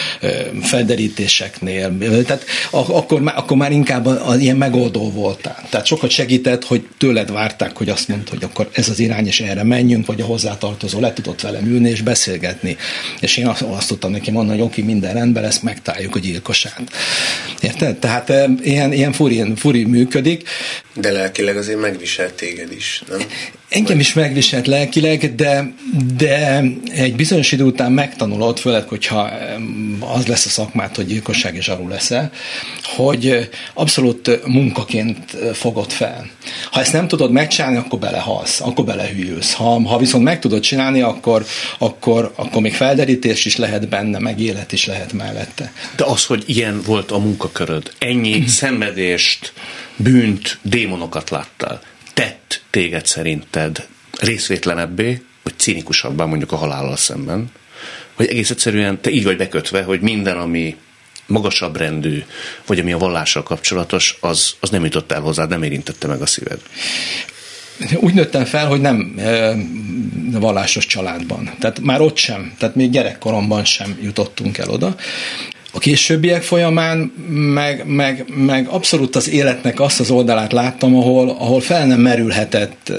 Speaker 4: felderítéseknél, tehát akkor már, akkor már inkább az ilyen megoldó voltál. Tehát sokat segített, hogy tőled várták, hogy azt mondta, hogy akkor ez az irány, és erre menjünk, vagy a hozzátartozó le tudott velem ülni és beszélgetni. És én azt, azt tudtam neki mondani, hogy oké, minden rendben lesz, megtaláljuk a gyilkosát. Érted? Tehát ilyen, ilyen furi, furi működik.
Speaker 3: De lelkileg azért megviselt téged is, nem?
Speaker 4: Engem is megviselt lelkileg, de, de egy bizonyos idő után megtanulod, főleg, hogyha az lesz a szakmát, hogy gyilkosság és zsaru leszel, hogy abszolút munkaként fogod fel. Ha ezt nem tudod megcsinálni, akkor belehalsz, akkor belehűlsz. Ha, ha viszont meg tudod csinálni, akkor, akkor, akkor még felderítés is lehet benne, meg élet is lehet mellette.
Speaker 5: De az, hogy ilyen volt a munkaköröd, ennyi szenvedést, bűnt, démonokat láttál, tett téged szerinted részvétlenebbé, vagy cinikusabbá mondjuk a halállal szemben, hogy egész egyszerűen te így vagy bekötve, hogy minden, ami magasabb rendű, vagy ami a vallással kapcsolatos, az, az nem jutott el hozzád, nem érintette meg a szíved.
Speaker 4: Úgy nőttem fel, hogy nem e, vallásos családban. Tehát már ott sem, tehát még gyerekkoromban sem jutottunk el oda. A későbbiek folyamán meg, meg, meg abszolút az életnek azt az oldalát láttam, ahol, ahol fel nem merülhetett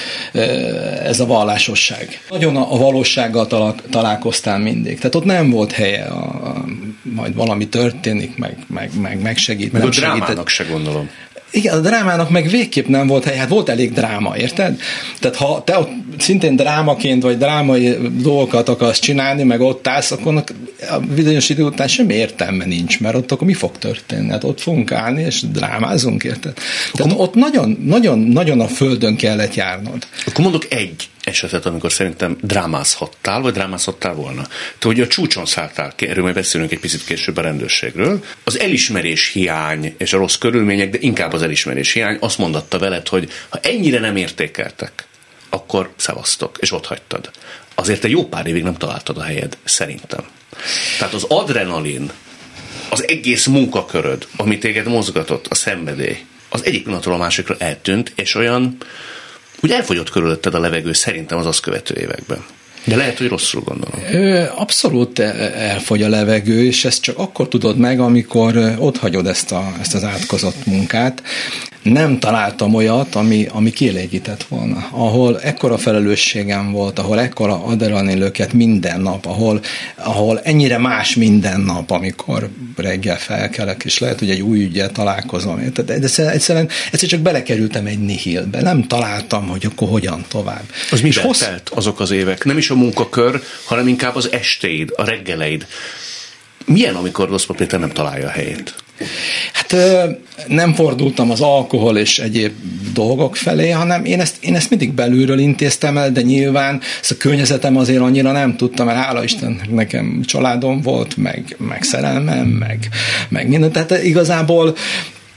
Speaker 4: ez a vallásosság. Nagyon a, a valósággal talál, találkoztál mindig. Tehát ott nem volt helye, a, a, majd valami történik, meg, meg, meg, meg segít.
Speaker 5: Meg
Speaker 4: nem
Speaker 5: a drámának
Speaker 4: segített.
Speaker 5: se gondolom.
Speaker 4: Igen, a drámának meg végképp nem volt hely, hát volt elég dráma, érted? Tehát ha te ott szintén drámaként, vagy drámai dolgokat akarsz csinálni, meg ott állsz, akkor a bizonyos idő után semmi értelme nincs, mert ott akkor mi fog történni? Hát ott fogunk állni, és drámázunk, érted? Tehát akkor ott nagyon, nagyon, nagyon a földön kellett járnod.
Speaker 5: Akkor mondok egy esetet, amikor szerintem drámázhattál, vagy drámázhattál volna. Te ugye a csúcson szálltál, erről majd beszélünk egy picit később a rendőrségről. Az elismerés hiány és a rossz körülmények, de inkább az elismerés hiány azt mondatta veled, hogy ha ennyire nem értékeltek, akkor szevasztok, és ott hagytad. Azért te jó pár évig nem találtad a helyed, szerintem. Tehát az adrenalin, az egész munkaköröd, ami téged mozgatott, a szenvedély, az egyik pillanatról a másikra eltűnt, és olyan, úgy elfogyott körülötted a levegő szerintem az azt követő években. De lehet, hogy rosszul gondolom.
Speaker 4: Abszolút elfogy a levegő, és ezt csak akkor tudod meg, amikor ott hagyod ezt, a, ezt az átkozott munkát. Nem találtam olyat, ami, ami kielégített volna. Ahol ekkora felelősségem volt, ahol ekkora adrenalinlöket minden nap, ahol, ahol ennyire más minden nap, amikor reggel felkelek, és lehet, hogy egy új üggyel találkozom. De, de egyszerűen egyszer csak belekerültem egy nihilbe. Nem találtam, hogy akkor hogyan tovább.
Speaker 5: Az mivel hossz... telt azok az évek? Nem is a munkakör, hanem inkább az estéid, a reggeleid. Milyen, amikor Doszpot Péter nem találja a helyét?
Speaker 4: Hát nem fordultam az alkohol és egyéb dolgok felé, hanem én ezt, én ezt mindig belülről intéztem el, de nyilván ezt a környezetem azért annyira nem tudtam, mert hála Istennek nekem családom volt, meg, meg szerelmem, meg, meg minden. Tehát igazából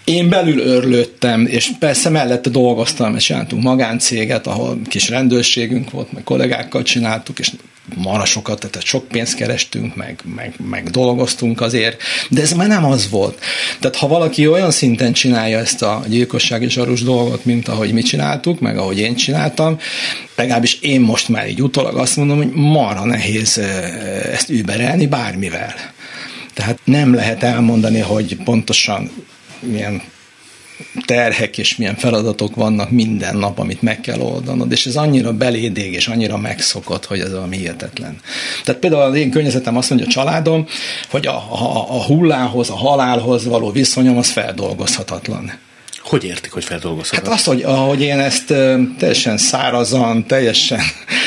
Speaker 4: Én belül örlődtem, és persze mellette dolgoztam, és csináltunk magáncéget, ahol kis rendőrségünk volt, meg kollégákkal csináltuk, és marasokat, tehát sok pénzt kerestünk, meg, meg, meg dolgoztunk azért, de ez már nem az volt. Tehát ha valaki olyan szinten csinálja ezt a gyilkosság és zsarus dolgot, mint ahogy mi csináltuk, meg ahogy én csináltam, legalábbis én most már így utólag azt mondom, hogy marha nehéz ezt überelni bármivel. Tehát nem lehet elmondani, hogy pontosan milyen terhek és milyen feladatok vannak minden nap, amit meg kell oldanod, és ez annyira beléd ég, és annyira megszokott, hogy ez valami hihetetlen. Tehát például az én környezetem azt mondja, a családom, hogy a, a, a hullámhoz, a halálhoz való viszonyom az feldolgozhatatlan.
Speaker 5: Hogy értik, hogy feldolgozhatatlan?
Speaker 4: Hát azt, hogy ahogy én ezt teljesen szárazan, teljesen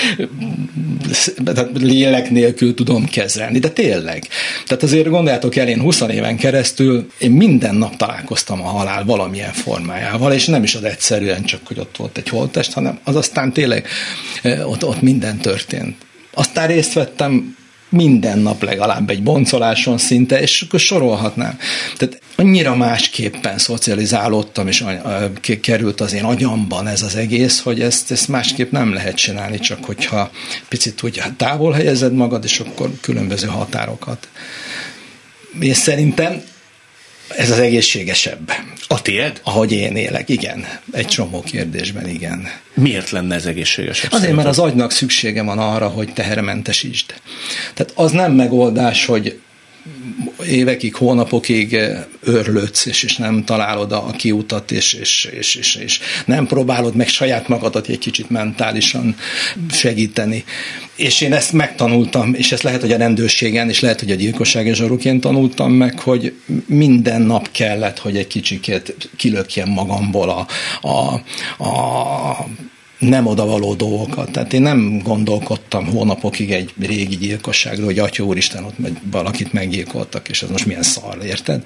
Speaker 4: lélek nélkül tudom kezelni, de tényleg. Tehát azért gondoljátok el, én húsz éven keresztül én minden nap találkoztam a halál valamilyen formájával, és nem is az egyszerűen csak, hogy ott volt egy holttest, hanem az aztán tényleg ott, ott minden történt. Aztán részt vettem minden nap legalább egy boncoláson szinte, és akkor sorolhatnám. Tehát annyira másképpen szocializálódtam, és került az én agyamban ez az egész, hogy ezt, ezt másképp nem lehet csinálni, csak hogyha picit úgy távol helyezed magad, és akkor különböző határokat. És szerintem ez az egészségesebb.
Speaker 5: A tiéd?
Speaker 4: Ahogy én élek, igen. Egy csomó kérdésben, igen.
Speaker 5: Miért lenne ez egészségesebb?
Speaker 4: Azért, mert az agynak szüksége van arra, hogy tehermentesítsd. Tehát az nem megoldás, hogy évekig, hónapokig őrlődsz, és, és nem találod a kiutat, és, és, és, és, és nem próbálod meg saját magadat egy kicsit mentálisan segíteni. És én ezt megtanultam, és ezt lehet, hogy a rendőrségen, és lehet, hogy a gyilkosság és zsaruként tanultam meg, hogy minden nap kellett, hogy egy kicsikét kilökjem magamból a, a, a nem odavaló dolgokat. Tehát én nem gondolkodtam hónapokig egy régi gyilkosságról, hogy atya úristen, ott valakit meggyilkoltak, és ez most milyen szar, érted?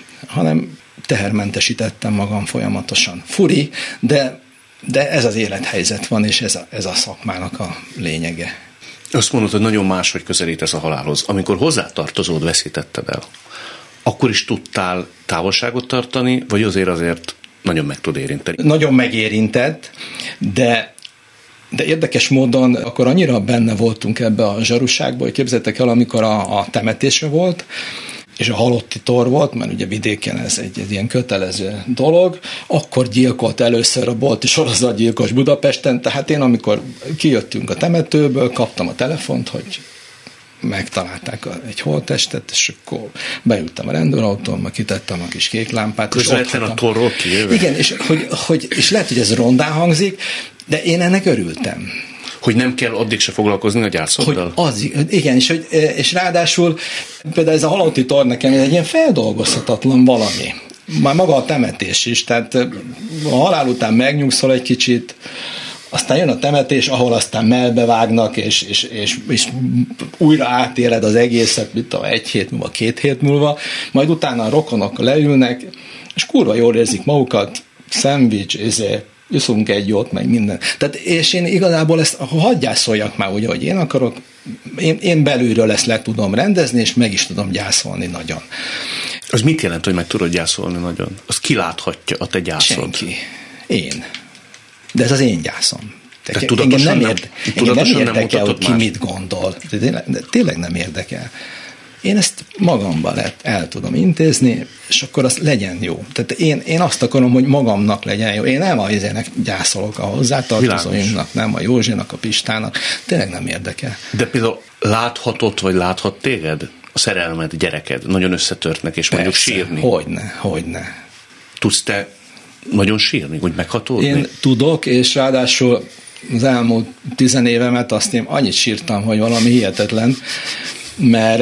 Speaker 4: Hanem tehermentesítettem magam folyamatosan. Furi, de, de ez az élethelyzet van, és ez a, ez a szakmának a lényege.
Speaker 5: Azt mondod, hogy nagyon máshogy közelítesz a halálhoz. Amikor hozzátartozód veszítetted el, akkor is tudtál távolságot tartani, vagy azért azért nagyon meg tud érinteni? Nagyon
Speaker 4: megérintett, de, de érdekes módon akkor annyira benne voltunk ebbe a zsarúságba, hogy képzeljétek el, amikor a, a temetése volt, és a halotti tor volt, mert ugye vidéken ez egy, egy ilyen kötelező dolog, akkor gyilkolt először a bolti sorozatgyilkos Budapesten, tehát én amikor kijöttünk a temetőből, kaptam a telefont, hogy megtalálták egy holttestet, és akkor beültem a rendőrautómba, kitettem a kis kék lámpát.
Speaker 5: Közvetlen a torról kijövő.
Speaker 4: Igen, és, hogy, hogy, és lehet, hogy ez rondán hangzik, de én ennek örültem.
Speaker 5: Hogy nem kell addig se foglalkozni a gyászoddal?
Speaker 4: Hogy az, igen, és, hogy, és ráadásul például ez a halotti tor nekem egy ilyen feldolgozhatatlan valami. Már maga a temetés is, tehát a halál után megnyugszol egy kicsit, aztán jön a temetés, ahol aztán mellbevágnak, és, és, és, és újra átéled az egészet, mint a egy hét múlva, két hét múlva, majd utána a rokonok leülnek, és kurva jól érzik magukat, szendvics, ezért iszunk egy jót, meg minden. Tehát, és én igazából ezt, hadd gyászoljak már úgy, hogy én akarok, én, én belülről ezt le tudom rendezni, és meg is tudom gyászolni nagyon.
Speaker 5: Az mit jelent, hogy meg tudod gyászolni nagyon? Az kiláthatja a te gyászod?
Speaker 4: Senki. Én. De ez az én gyászom.
Speaker 5: De tudatosan
Speaker 4: nem, érde,
Speaker 5: nem, tudatosan
Speaker 4: nem érdekel, hogy ki
Speaker 5: más.
Speaker 4: mit gondol. De tényleg, de tényleg nem érdekel. Én ezt magamban lehet, el tudom intézni, és akkor az legyen jó. Tehát én, én azt akarom, hogy magamnak legyen jó. Én nem a izének gyászolok a hozzátartozóinknak, nem a Józsinak, a Pistának. Tényleg nem érdekel.
Speaker 5: De például láthatott, vagy láthat téged? A szerelmed, gyereked nagyon összetörtnek, és mondjuk sírni.
Speaker 4: Hogyne, hogyne.
Speaker 5: Tudsz te nagyon sírni, hogy meghatódni?
Speaker 4: Én tudok, és ráadásul az elmúlt tizenévemet azt én annyit sírtam, hogy valami hihetetlen, mert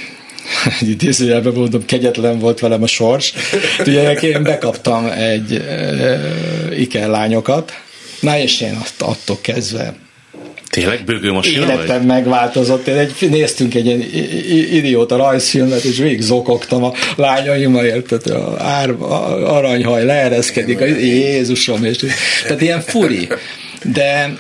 Speaker 4: egy idézőjelben mondom, kegyetlen volt velem a sors. Ugye én bekaptam egy e, ikerlányokat, na és én azt attól kezdve
Speaker 5: tényleg bőgőmasina
Speaker 4: életem
Speaker 5: vagy?
Speaker 4: megváltozott. Én egy, néztünk egy ilyen idióta rajzfilmet, és végig zokogtam a lányaimmal, érted, a ár, a aranyhaj leereszkedik, a Jézusom, és tehát ilyen furi. De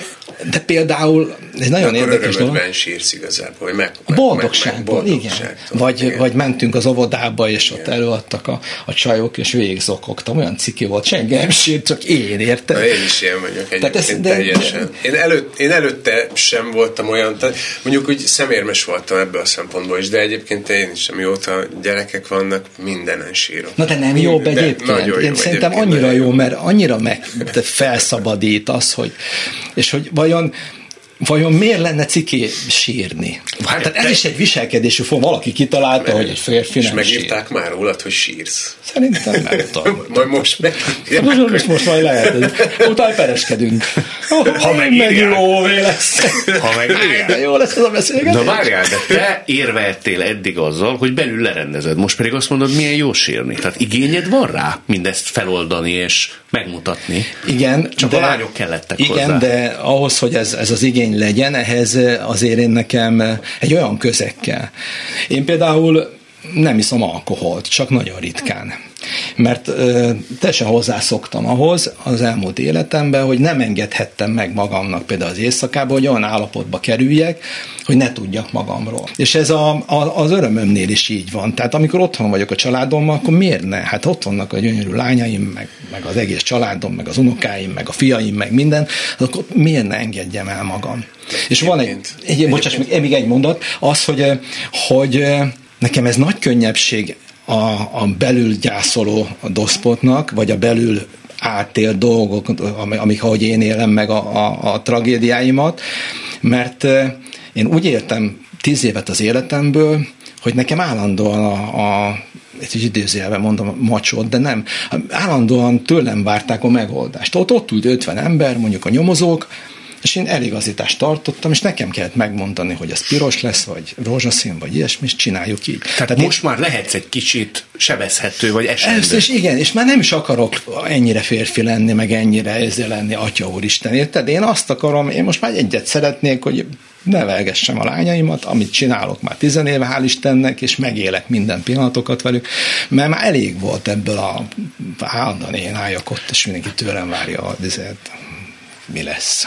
Speaker 4: de például ez nagyon érdekes dolog.
Speaker 3: Örömödben sírsz igazából, hogy meg,
Speaker 4: a boldogságból, meg, meg igen. Vagy, igen. vagy mentünk az óvodába, és igen. ott előadtak a, a csajok, és végig zokogtam. Olyan ciki volt, senki nem sírt, csak én, érted?
Speaker 3: Na, én is ilyen vagyok egyébként teljesen. Én, előtt, én előtte sem voltam olyan, tehát mondjuk úgy szemérmes voltam ebből a szempontból is, de egyébként én is, mióta gyerekek vannak, mindenen sírok.
Speaker 4: Na de nem jobb egyébként. Én jó, szerintem egyébként annyira jó, mert annyira meg felszabadít az, hogy és hogy vajon Vajon miért lenne ciki sírni? Hát ez is egy viselkedésű forma. Valaki kitalálta, mert, hogy egy férfi nem sír.
Speaker 3: És megírták már rólad, hogy sírsz.
Speaker 4: Szerintem nem tudom.
Speaker 3: Majd most meg.
Speaker 4: Most, most, most majd lehet. Utána pereskedünk.
Speaker 5: Ha megírják.
Speaker 4: Meg lóvé lesz.
Speaker 5: Ha megírják.
Speaker 4: Jó lesz ez a beszélgetés.
Speaker 5: Na várjál, de te érveltél eddig azzal, hogy belül lerendezed. Most pedig azt mondod, milyen jó sírni. Tehát igényed van rá mindezt feloldani és megmutatni.
Speaker 4: Igen.
Speaker 5: Csak
Speaker 4: de,
Speaker 5: a lányok kellettek
Speaker 4: igen,
Speaker 5: hozzá.
Speaker 4: Igen, de ahhoz, hogy ez, ez az igény legyen, ehhez azért én nekem egy olyan közeg kell. Én például nem iszom alkoholt, csak nagyon ritkán. Mert ö, teljesen hozzászoktam ahhoz az elmúlt életemben, hogy nem engedhettem meg magamnak például az éjszakában, hogy olyan állapotba kerüljek, hogy ne tudjak magamról. És ez a, a, az örömömnél is így van. Tehát amikor otthon vagyok a családommal, akkor miért ne? Hát ott vannak a gyönyörű lányaim, meg, meg az egész családom, meg az unokáim, meg a fiaim, meg minden, akkor miért ne engedjem el magam? És van egy, egy bocsáss, még, még egy mondat, az, hogy, hogy nekem ez nagy könnyebbség a, a belül gyászoló doszpotnak, vagy a belül átélt dolgok, amik, ahogy én élem meg a, a, a tragédiáimat, mert én úgy éltem tíz évet az életemből, hogy nekem állandóan a, a egy idézőjelben mondom macsot, de nem, állandóan tőlem várták a megoldást. Ott, ott ült ötven ember, mondjuk a nyomozók, és én eligazítást tartottam, és nekem kellett megmondani, hogy az piros lesz, vagy rózsaszín, vagy ilyesmi, és csináljuk így.
Speaker 5: Tehát, Tehát most én... már lehetsz egy kicsit sebezhető, vagy esendő.
Speaker 4: És igen, és már nem is akarok ennyire férfi lenni, meg ennyire ezzel lenni, atya úristen, érted? Én azt akarom, én most már egyet szeretnék, hogy nevelgessem a lányaimat, amit csinálok már tizenéve, hál' Istennek, és megélek minden pillanatokat velük, mert már elég volt ebből a állandóan én álljak ott, és mindenki tőlem várja a dizet. Mi lesz?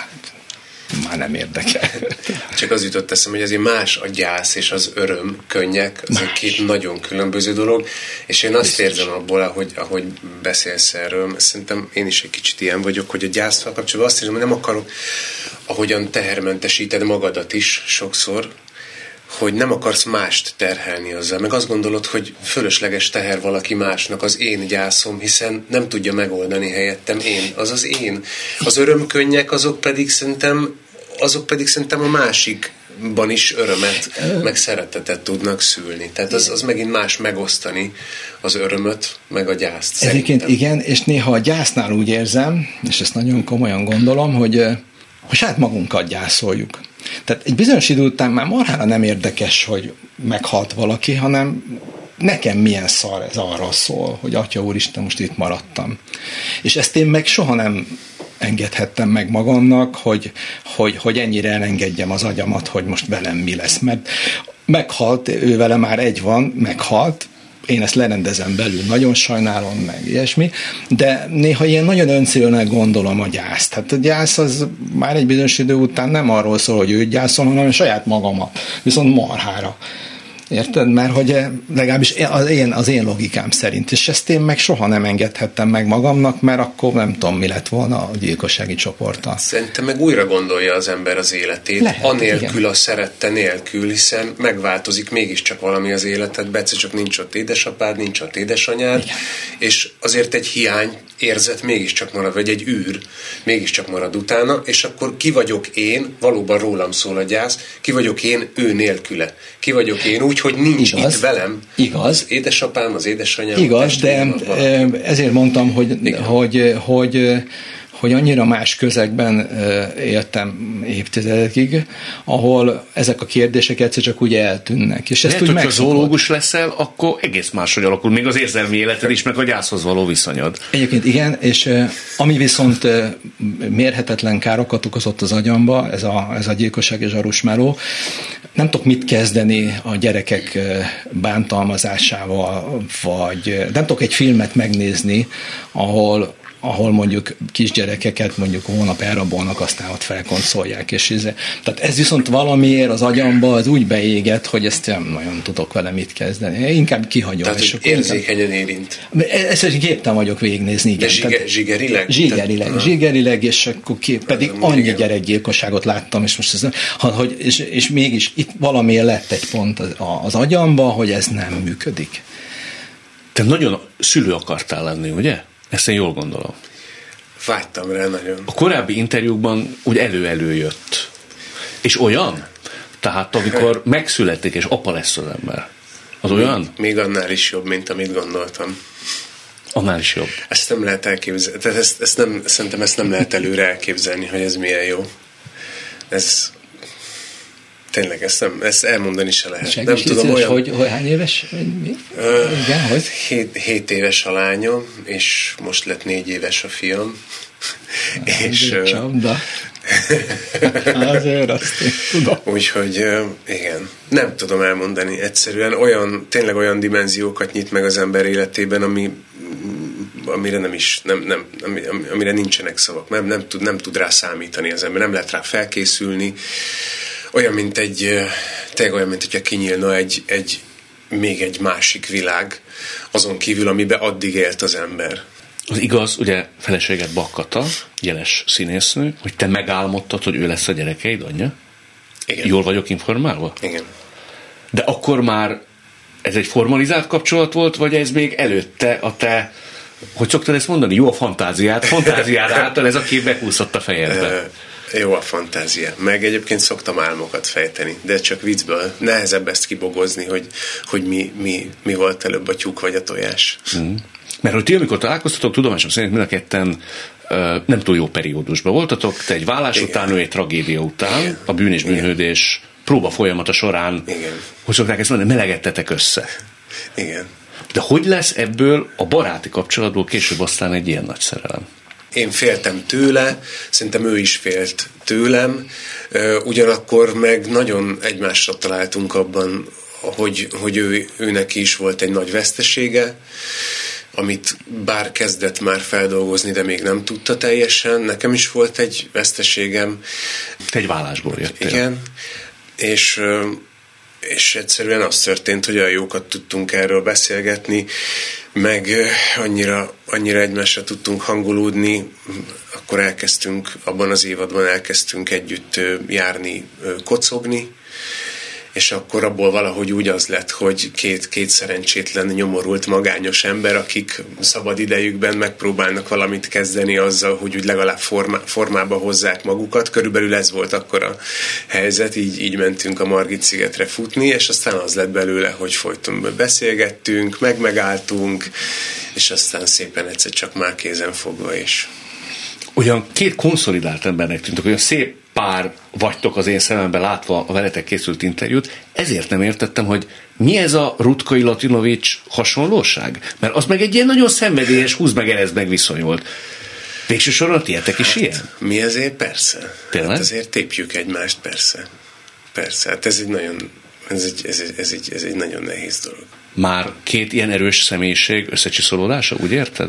Speaker 4: Már nem érdekel.
Speaker 3: Csak az jutott eszem, hogy azért más a gyász és az öröm, könnyek, az egy két nagyon különböző dolog, és én azt Biztos. érzem abból, ahogy, ahogy beszélsz erről, szerintem én is egy kicsit ilyen vagyok, hogy a gyásztal kapcsolatban azt érzem, hogy nem akarok, ahogyan tehermentesíted magadat is sokszor, hogy nem akarsz mást terhelni azzal, meg azt gondolod, hogy fölösleges teher valaki másnak az én gyászom, hiszen nem tudja megoldani helyettem én, az az én. Az örömkönnyek azok pedig szerintem, azok pedig szerintem a másikban is örömet, meg szeretetet tudnak szülni. Tehát az, az megint más megosztani az örömöt, meg a gyászt.
Speaker 4: Egyébként
Speaker 3: szerintem.
Speaker 4: igen, és néha a gyásznál úgy érzem, és ezt nagyon komolyan gondolom, hogy, hogy saját magunkat gyászoljuk. Tehát egy bizonyos idő után már marhára nem érdekes, hogy meghalt valaki, hanem nekem milyen szar ez arra szól, hogy Atya Úristen, most itt maradtam. És ezt én meg soha nem engedhettem meg magamnak, hogy, hogy, hogy ennyire elengedjem az agyamat, hogy most velem mi lesz. Mert meghalt, ő vele már egy van, meghalt, én ezt lerendezem belül, nagyon sajnálom, meg ilyesmi, de néha ilyen nagyon öncélnek gondolom a gyászt. Hát a gyász az már egy bizonyos idő után nem arról szól, hogy őt gyászol, hanem saját magamat, viszont marhára. Érted? Mert hogy legalábbis az én, az én logikám szerint, és ezt én meg soha nem engedhettem meg magamnak, mert akkor nem tudom, mi lett volna a gyilkossági csoporttal.
Speaker 3: Szerintem meg újra gondolja az ember az életét, lehet, anélkül, igen. A szerette nélkül, hiszen megváltozik mégiscsak valami az életedben, egyszer csak nincs ott édesapád, nincs ott édesanyád, igen. És azért egy hiány érzet mégiscsak marad, vagy egy űr mégiscsak marad utána, és akkor ki vagyok én, valóban rólam szól a gyász, ki vagyok én ő nélküle. Ki vagyok én úgy, hogy nincs igaz, itt velem.
Speaker 4: Igaz.
Speaker 3: Az édesapám, az édesanyám.
Speaker 4: Igaz, de ezért mondtam, hogy, hogy, hogy, hogy annyira más közegben éltem évtizedekig, ahol ezek a kérdések egyszer csak úgy eltűnnek. És ezt
Speaker 5: lehet,
Speaker 4: úgy
Speaker 5: hogyha zoológus leszel, akkor egész máshogy alakul, még az érzelmi életed is, meg a gyászhoz való viszonyod.
Speaker 4: Egyébként igen, és ami viszont mérhetetlen károkat okozott az agyamba, ez a, ez a gyilkosság és zsarusmáló, nem tudok mit kezdeni a gyerekek bántalmazásával, vagy nem tudok egy filmet megnézni, ahol ahol mondjuk kisgyerekeket mondjuk hónap elrabolnak, aztán ott felkoncolják, és ez, tehát ez viszont valamiért az agyamba az úgy beégett, hogy ezt nem nagyon tudok vele mit kezdeni. Én inkább kihagyom.
Speaker 3: Tehát,
Speaker 4: és
Speaker 3: hogy érzékenyen érint.
Speaker 4: Ezt is képtem vagyok végignézni, igen.
Speaker 3: De zsiger, zsigerileg?
Speaker 4: Zsigerileg,
Speaker 3: Tehát,
Speaker 4: zsigerileg, és akkor ki, pedig annyi igen. gyerekgyilkosságot láttam, és most ez, hogy, és, és mégis itt valamiért lett egy pont az, az agyamba, hogy ez nem működik.
Speaker 5: Te nagyon szülő akartál lenni, ugye? Ezt én jól gondolom.
Speaker 3: Vágytam rá nagyon.
Speaker 5: A korábbi interjúkban úgy elő-elő jött. És olyan? Tehát amikor megszületik, és apa lesz az ember. Az olyan?
Speaker 3: Még, még annál is jobb, mint amit gondoltam.
Speaker 5: Annál is jobb.
Speaker 3: Ezt nem lehet elképzelni. Tehát ezt, ezt nem, szerintem ezt nem lehet előre elképzelni, hogy ez milyen jó. Ez... Tényleg, ezt, nem, ezt elmondani se lehet.
Speaker 4: Segíts,
Speaker 3: nem tudom, olyan...
Speaker 4: hogy, hogy hány éves? Mi?
Speaker 3: Uh,
Speaker 4: Igen, hogy?
Speaker 3: Hét, hét éves a lányom, és most lett négy éves a fiam. és... Uh,
Speaker 4: Csapda. Azért azt én tudom.
Speaker 3: Úgyhogy uh, igen, nem tudom elmondani. Egyszerűen olyan, tényleg olyan dimenziókat nyit meg az ember életében, ami amire nem is, nem, nem, amire nincsenek szavak. Nem, nem, tud, nem tud rá számítani az ember, nem lehet rá felkészülni. Olyan, mint egy, tényleg olyan, mint hogyha kinyílna egy, egy, még egy másik világ, azon kívül, amiben addig élt az ember.
Speaker 5: Az igaz, ugye feleséged Bakkata, jeles színésznő, hogy te megálmodtad, hogy ő lesz a gyerekeid anyja?
Speaker 3: Igen.
Speaker 5: Jól vagyok informálva?
Speaker 3: Igen.
Speaker 5: De akkor már ez egy formalizált kapcsolat volt, vagy ez még előtte a te, hogy szoktad ezt mondani? Jó a fantáziát, fantáziád által ez a kép bekúszott a fejedbe.
Speaker 3: Jó a fantázia. Meg egyébként szoktam álmokat fejteni, de csak viccből. Nehezebb ezt kibogozni, hogy, hogy mi, mi, mi volt előbb a tyúk vagy a tojás. Mm.
Speaker 5: Mert hogy ti, amikor találkoztatok, tudomásom szerint mind a ketten uh, nem túl jó periódusban voltatok, te egy vállás igen. után, ő egy tragédia után, igen. a bűn és bűnhődés próba folyamata során, igen. hogy szokták ezt mondani, melegedtetek össze.
Speaker 3: Igen.
Speaker 5: De hogy lesz ebből a baráti kapcsolatból később aztán egy ilyen nagy szerelem?
Speaker 3: Én féltem tőle, szerintem ő is félt tőlem, ugyanakkor meg nagyon egymásra találtunk abban, hogy, hogy ő, őnek is volt egy nagy vesztesége, amit bár kezdett már feldolgozni, de még nem tudta teljesen. Nekem is volt egy veszteségem.
Speaker 5: Te egy vállásból jöttél.
Speaker 3: Igen, és, és egyszerűen az történt, hogy olyan jókat tudtunk erről beszélgetni, meg annyira, annyira egymásra tudtunk hangolódni, akkor elkezdtünk, abban az évadban elkezdtünk együtt járni, kocogni, és akkor abból valahogy úgy az lett, hogy két, két szerencsétlen, nyomorult, magányos ember, akik szabad idejükben megpróbálnak valamit kezdeni azzal, hogy úgy legalább formá, formába hozzák magukat. Körülbelül ez volt akkor a helyzet, így, így mentünk a Margit-szigetre futni, és aztán az lett belőle, hogy folyton beszélgettünk, meg-megálltunk, és aztán szépen egyszer csak már kézen fogva is.
Speaker 5: Olyan két konszolidált embernek tűntek, olyan szép pár vagytok az én szememben látva a veletek készült interjút, ezért nem értettem, hogy mi ez a Rutkai Latinovics hasonlóság? Mert az meg egy ilyen nagyon szenvedélyes, húz meg, erezd meg viszony volt. Végső soron tiétek is hát, ilyen?
Speaker 3: Mi azért persze.
Speaker 5: Tényleg?
Speaker 3: Hát azért tépjük egymást, persze. Persze, hát ez egy nagyon, ez egy, ez egy, ez egy, ez egy nagyon nehéz dolog.
Speaker 5: Már két ilyen erős személyiség összecsiszolódása, úgy érted?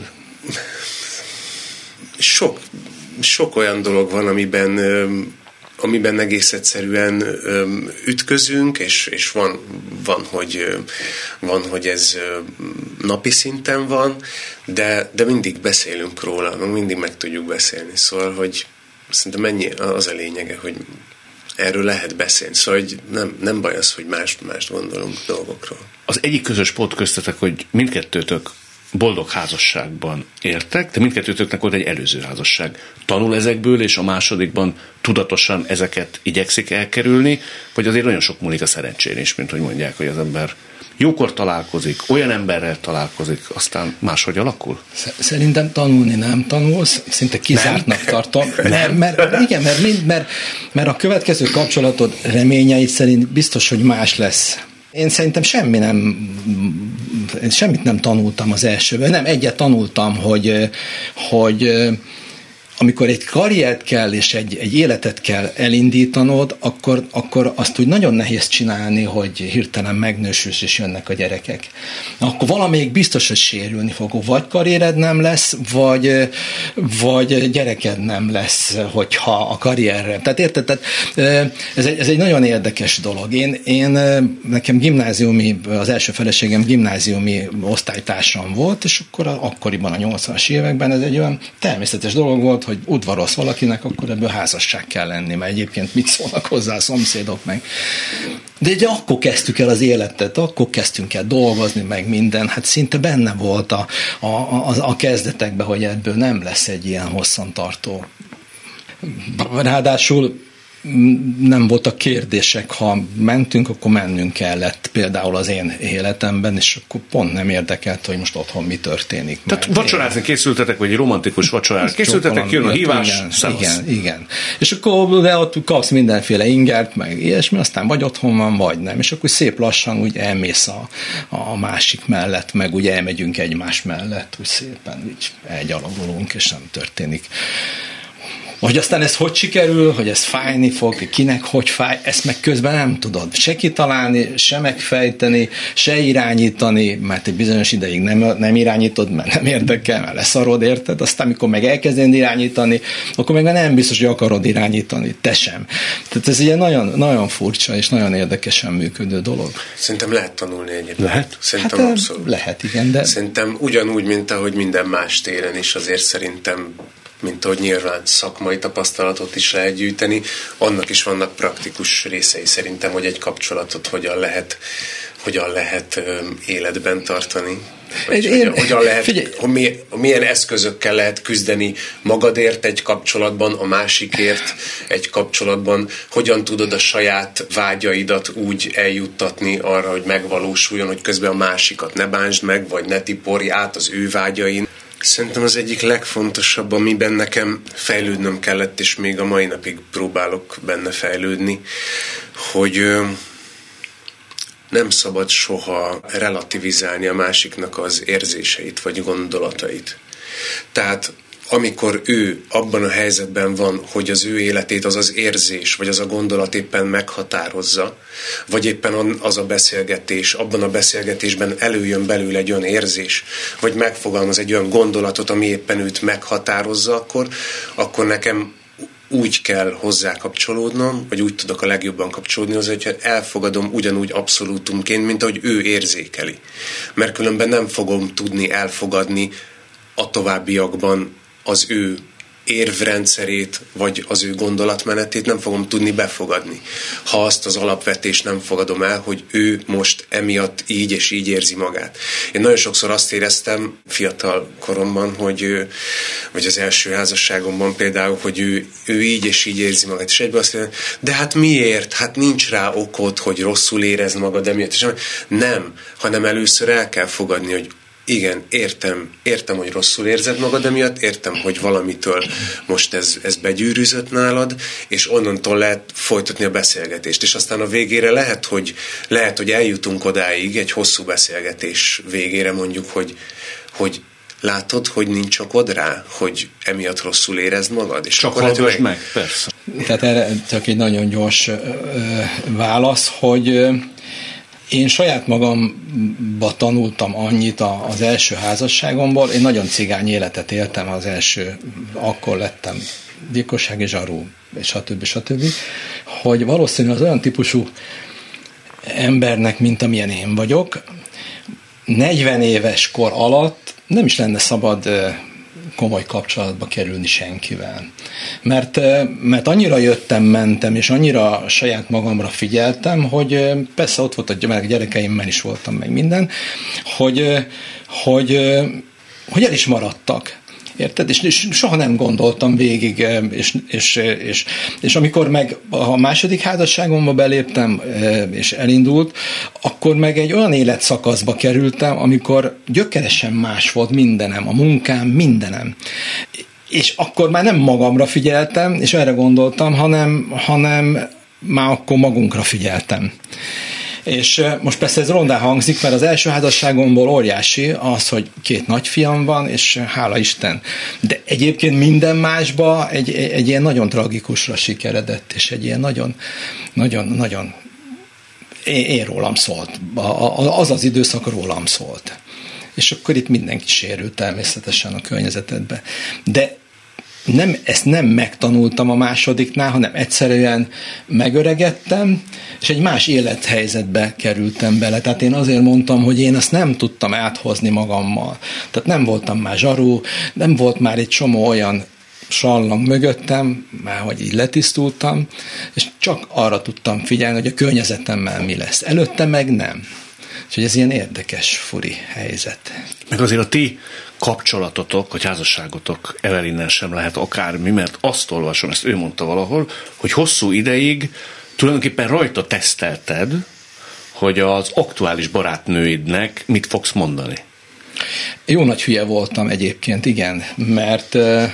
Speaker 3: Sok, sok olyan dolog van, amiben, amiben egész egyszerűen ütközünk, és, és van, van, hogy, van, hogy ez napi szinten van, de, de mindig beszélünk róla, mindig meg tudjuk beszélni. Szóval, hogy szerintem ennyi az a lényege, hogy erről lehet beszélni. Szóval, hogy nem, nem baj az, hogy mást, mást gondolunk dolgokról.
Speaker 5: Az egyik közös pont köztetek, hogy mindkettőtök boldog házasságban éltek, de mindkettőtöknek volt egy előző házasság. Tanul ezekből, és a másodikban tudatosan ezeket igyekszik elkerülni, vagy azért nagyon sok múlik a szerencsén is, mint hogy mondják, hogy az ember jókor találkozik, olyan emberrel találkozik, aztán máshogy alakul?
Speaker 4: Szerintem tanulni nem tanulsz, szinte kizártnak tartom. Mert, mert, igen, mert, mind, mert, mert a következő kapcsolatod reményeid szerint biztos, hogy más lesz. Én szerintem semmi nem, én semmit nem tanultam az elsőben. Nem, egyet tanultam, hogy, hogy, amikor egy karriert kell, és egy, egy életet kell elindítanod, akkor, akkor azt úgy nagyon nehéz csinálni, hogy hirtelen megnősülsz, és jönnek a gyerekek. Akkor valamelyik biztos, hogy sérülni fog. Vagy karriered nem lesz, vagy, vagy gyereked nem lesz, hogyha a karrierre. Tehát érted? Tehát ez, egy, ez egy nagyon érdekes dolog. Én, én nekem gimnáziumi, az első feleségem gimnáziumi osztálytársam volt, és akkor akkoriban a nyolcvanas években ez egy olyan természetes dolog volt, hogy udvarolsz valakinek, akkor ebből házasság kell lenni, mert egyébként mit szólnak hozzá a szomszédok meg. De ugye akkor kezdtük el az életet, akkor kezdtünk el dolgozni, meg minden, hát szinte benne volt a, a, a, a kezdetekben, hogy ebből nem lesz egy ilyen hosszantartó. Ráadásul nem voltak kérdések, ha mentünk, akkor mennünk kellett, például az én életemben, és akkor pont nem érdekelt, hogy most otthon mi történik.
Speaker 5: Tehát vacsorázni készültetek, vagy egy romantikus vacsorát készültetek, jön a hívás,
Speaker 4: igen, igen, igen. És akkor de ott kapsz mindenféle ingert, meg ilyesmi, aztán vagy otthon van, vagy nem, és akkor szép lassan úgy elmész a, a másik mellett, meg úgy elmegyünk egymás mellett, úgy szépen úgy elgyalogolunk, és nem történik. Hogy aztán ez hogy sikerül, hogy ez fájni fog, kinek hogy fáj, ezt meg közben nem tudod se kitalálni, se megfejteni, se irányítani, mert egy bizonyos ideig nem, nem irányítod, mert nem érdekel, mert leszarod, érted? Aztán, amikor meg elkezded irányítani, akkor meg nem biztos, hogy akarod irányítani, te sem. Tehát ez ilyen nagyon, nagyon furcsa és nagyon érdekesen működő dolog.
Speaker 3: Szerintem lehet tanulni egyébként.
Speaker 5: Lehet?
Speaker 3: Szerintem
Speaker 4: hát,
Speaker 3: abszolút.
Speaker 4: Lehet, igen, de...
Speaker 3: Szerintem ugyanúgy, mint ahogy minden más téren is, azért szerintem mint ahogy nyilván szakmai tapasztalatot is lehet gyűjteni, annak is vannak praktikus részei szerintem, hogy egy kapcsolatot hogyan lehet, hogyan lehet életben tartani. Vagy
Speaker 4: én,
Speaker 3: hogyan, hogyan lehet,
Speaker 4: figyelj,
Speaker 3: hogy milyen eszközökkel lehet küzdeni magadért egy kapcsolatban, a másikért egy kapcsolatban, hogyan tudod a saját vágyaidat úgy eljuttatni arra, hogy megvalósuljon, hogy közben a másikat ne bánsd meg, vagy ne tiporj át az ő vágyain. Szerintem az egyik legfontosabb, amiben nekem fejlődnöm kellett, és még a mai napig próbálok benne fejlődni, hogy nem szabad soha relativizálni a másiknak az érzéseit vagy gondolatait. Tehát amikor ő abban a helyzetben van, hogy az ő életét az az érzés, vagy az a gondolat éppen meghatározza, vagy éppen az a beszélgetés, abban a beszélgetésben előjön belőle egy olyan érzés, vagy megfogalmaz egy olyan gondolatot, ami éppen őt meghatározza, akkor, akkor nekem úgy kell hozzá kapcsolódnom, vagy úgy tudok a legjobban kapcsolódni, az, hogyha elfogadom ugyanúgy abszolútumként, mint ahogy ő érzékeli. Mert különben nem fogom tudni elfogadni a továbbiakban az ő érvrendszerét, vagy az ő gondolatmenetét nem fogom tudni befogadni. Ha azt az alapvetést nem fogadom el, hogy ő most emiatt így és így érzi magát. Én nagyon sokszor azt éreztem fiatal koromban, hogy, vagy az első házasságomban például, hogy ő, ő így és így érzi magát. És egyből azt mondja, de hát miért? Hát nincs rá okod, hogy rosszul érezd magad emiatt. És nem, hanem először el kell fogadni, hogy igen, értem, értem, hogy rosszul érzed magad emiatt, értem, hogy valamitől most ez, ez begyűrűzött nálad, és onnantól lehet folytatni a beszélgetést. És aztán a végére lehet, hogy, lehet, hogy eljutunk odáig, egy hosszú beszélgetés végére mondjuk, hogy, hogy látod, hogy nincs okod rá, hogy emiatt rosszul érezd magad. És
Speaker 5: csak hallgass meg, persze.
Speaker 4: Tehát erre csak egy nagyon gyors ö, válasz, hogy ö, én saját magamba tanultam annyit az első házasságomból, én nagyon cigány életet éltem az első, akkor lettem gyilkossági zsarú, és stb. stb., hogy valószínűleg az olyan típusú embernek, mint amilyen én vagyok, negyven éves kor alatt nem is lenne szabad komoly kapcsolatba kerülni senkivel. Mert, mert annyira jöttem, mentem, és annyira saját magamra figyeltem, hogy persze ott volt a gyerekeimmel is voltam, meg minden, hogy, hogy, hogy el is maradtak. Érted? És, és soha nem gondoltam végig, és, és, és, és amikor meg a második házasságomba beléptem, és elindult, akkor meg egy olyan életszakaszba kerültem, amikor gyökeresen más volt mindenem, a munkám, mindenem. És akkor már nem magamra figyeltem, és erre gondoltam, hanem, hanem már akkor magunkra figyeltem. És most persze ez rondán hangzik, mert az első házasságomból óriási az, hogy két nagyfiam van, és hála Isten. De egyébként minden másba egy, egy ilyen nagyon tragikusra sikeredett, és egy ilyen nagyon, nagyon, nagyon én, én rólam szólt. Az az időszak rólam szólt. És akkor itt mindenki sérült természetesen a környezetedbe. De nem, ezt nem megtanultam a másodiknál, hanem egyszerűen megöregedtem, és egy más élethelyzetbe kerültem bele. Tehát én azért mondtam, hogy én azt nem tudtam áthozni magammal. Tehát nem voltam már zsarú, nem volt már egy csomó olyan sallang mögöttem, már hogy így letisztultam, és csak arra tudtam figyelni, hogy a környezetemmel mi lesz. Előtte meg nem. Úgyhogy ez ilyen érdekes, furi helyzet.
Speaker 5: Meg azért a ti kapcsolatotok, vagy házasságotok Evelynnel sem lehet akármi, mert azt olvasom, ezt ő mondta valahol, hogy hosszú ideig tulajdonképpen rajta tesztelted, hogy az aktuális barátnőidnek mit fogsz mondani.
Speaker 4: Jó nagy hülye voltam egyébként, igen, mert uh,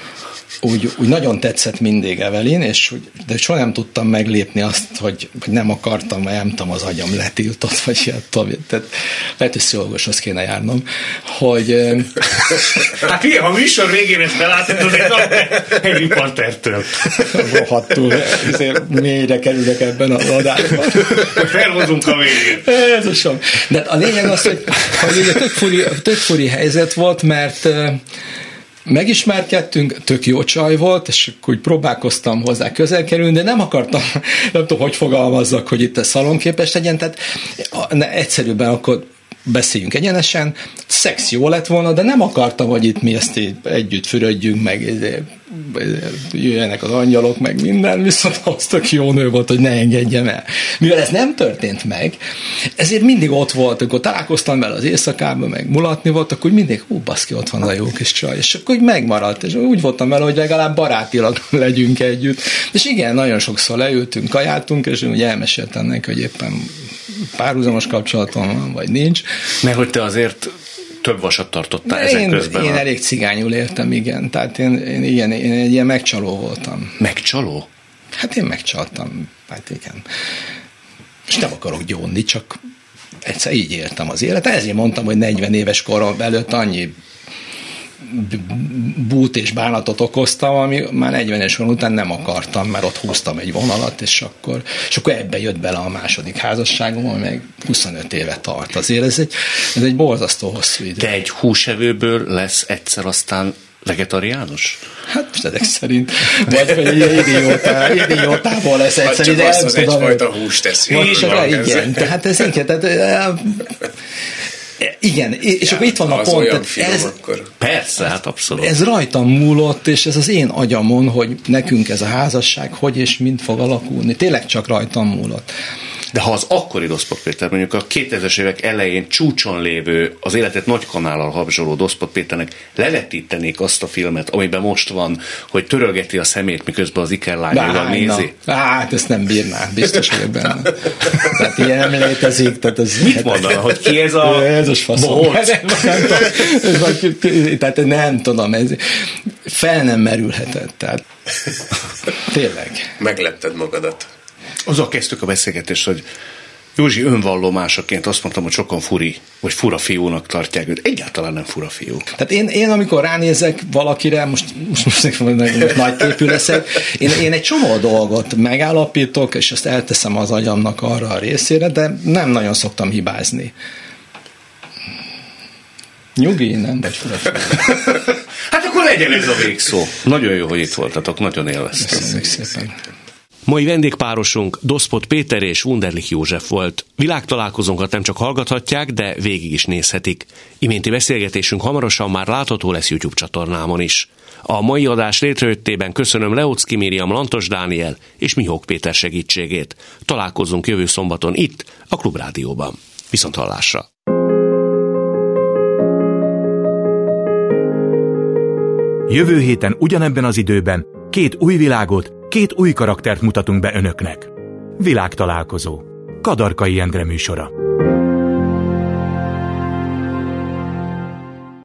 Speaker 4: úgy, úgy nagyon tetszett mindig Evelyn, és úgy, de soha nem tudtam meglépni azt, hogy, hogy nem akartam, vagy nem tudom, az agyam letiltott, vagy ilyen tovább. Tehát lehet, hogy pszichológushoz kéne járnom, hogy... Uh,
Speaker 5: hát ilyen, ha műsor végén ezt belátod, az egy riportertől.
Speaker 4: Rohadtul, ezért mélyre kerülök ebben az adásban.
Speaker 5: Felhozunk a végén.
Speaker 4: Ez a sem. De a lényeg az, hogy, hogy ugye tök furi, tök furi helyzet volt, mert uh, megismerkedtünk, tök jó csaj volt, és akkor úgy próbálkoztam hozzá közel kerülni, de nem akartam, nem tudom, hogy fogalmazzak, hogy itt a szalonképes legyen, tehát egyszerűbben akkor beszéljünk egyenesen, szex jó lett volna, de nem akartam, hogy itt mi ezt így együtt fürödjünk, meg jöjjenek az angyalok, meg minden, viszont az tök jó nő volt, hogy ne engedjem el. Mivel ez nem történt meg, ezért mindig ott volt, akkor találkoztam vele az éjszakában, meg mulatni volt, akkor mindig, hú, baszki, ott van a jó kis csaj, és akkor úgy megmaradt, és úgy voltam vele, hogy legalább barátilag legyünk együtt. És igen, nagyon sokszor leültünk, kajáltunk, és úgy elmeséltem neki, hogy éppen párhuzamos kapcsolatom van, vagy nincs.
Speaker 5: Mert hogy te azért több vasat tartottál
Speaker 4: én,
Speaker 5: ezen közben.
Speaker 4: Én a... elég cigányul értem, igen. Tehát én, én, igen, én egy ilyen megcsaló voltam.
Speaker 5: Megcsaló?
Speaker 4: Hát én megcsaltam. Hát igen. És nem akarok gyónni, csak egyszer így értem az életet. Ezért mondtam, hogy negyven éves korom előtt annyi bút és bánatot okoztam, ami már negyvenes korom után nem akartam, mert ott húztam egy vonalat, és akkor, és akkor ebbe jött bele a második házasságom, ami meg huszonöt éve tart. Azért ez egy, ez egy borzasztó hosszú idő.
Speaker 5: De egy húsevőből lesz egyszer aztán vegetariánus?
Speaker 4: Hát most ezek szerint. Vagy egy idiótá, idiótából lesz egyszer.
Speaker 3: Hát csak azt az egyfajta húst teszi.
Speaker 4: Igen, tehát ez igen, tehát igen, és ja, akkor itt van a pont.
Speaker 3: Finom,
Speaker 4: ez,
Speaker 3: akkor.
Speaker 5: Persze, hát abszolút.
Speaker 4: Ez rajtam múlott, és ez az én agyamon, hogy nekünk ez a házasság hogy és mind fog alakulni. Tényleg csak rajtam múlott.
Speaker 5: De ha az akkori Doszpot Péter, mondjuk a kétezres évek elején csúcson lévő, az életet nagy kanállal habzsoló Doszpot Péternek levetítenék azt a filmet, amiben most van, hogy törölgeti a szemét, miközben az ikerlányaival nézi?
Speaker 4: Hát ezt nem bírná, biztos vagyok benne. Tehát ilyen nem létezik. Tehát ez
Speaker 5: mit mondana, hogy ki ez a
Speaker 4: ez a faszom. Tehát nem tudom, ez fel nem merülhetett. Tehát tényleg.
Speaker 3: Meglepted magadat.
Speaker 5: Azzal kezdtük a beszélgetést, hogy Józsi önvallomásaként azt mondtam, hogy sokan furi, vagy fura fiúnak tartják őt. Egyáltalán nem fura fiú.
Speaker 4: Tehát én, én amikor ránézek valakire, most, most, most, most nagy képű leszek, én, én egy csomó dolgot megállapítok, és azt elteszem az agyamnak arra a részére, de nem nagyon szoktam hibázni. Nyugi, nem vagy fura fiú.
Speaker 5: Hát akkor legyen ez a végszó. Nagyon jó, hogy itt voltatok, nagyon élveztem.
Speaker 4: Köszönjük szépen.
Speaker 2: Mai vendégpárosunk Doszpot Péter és Wunderlich József volt. Világtalálkozónkat nem csak hallgathatják, de végig is nézhetik. Iménti beszélgetésünk hamarosan már látható lesz YouTube csatornámon is. A mai adás létrejöttében köszönöm Leocki Miriam, Lantos Dániel és Mihók Péter segítségét. Találkozunk jövő szombaton itt, a Klubrádióban. Viszont hallásra!
Speaker 1: Jövő héten ugyanebben az időben két új világot, két új karaktert mutatunk be önöknek. Világtalálkozó. Kadarkai Endre műsora.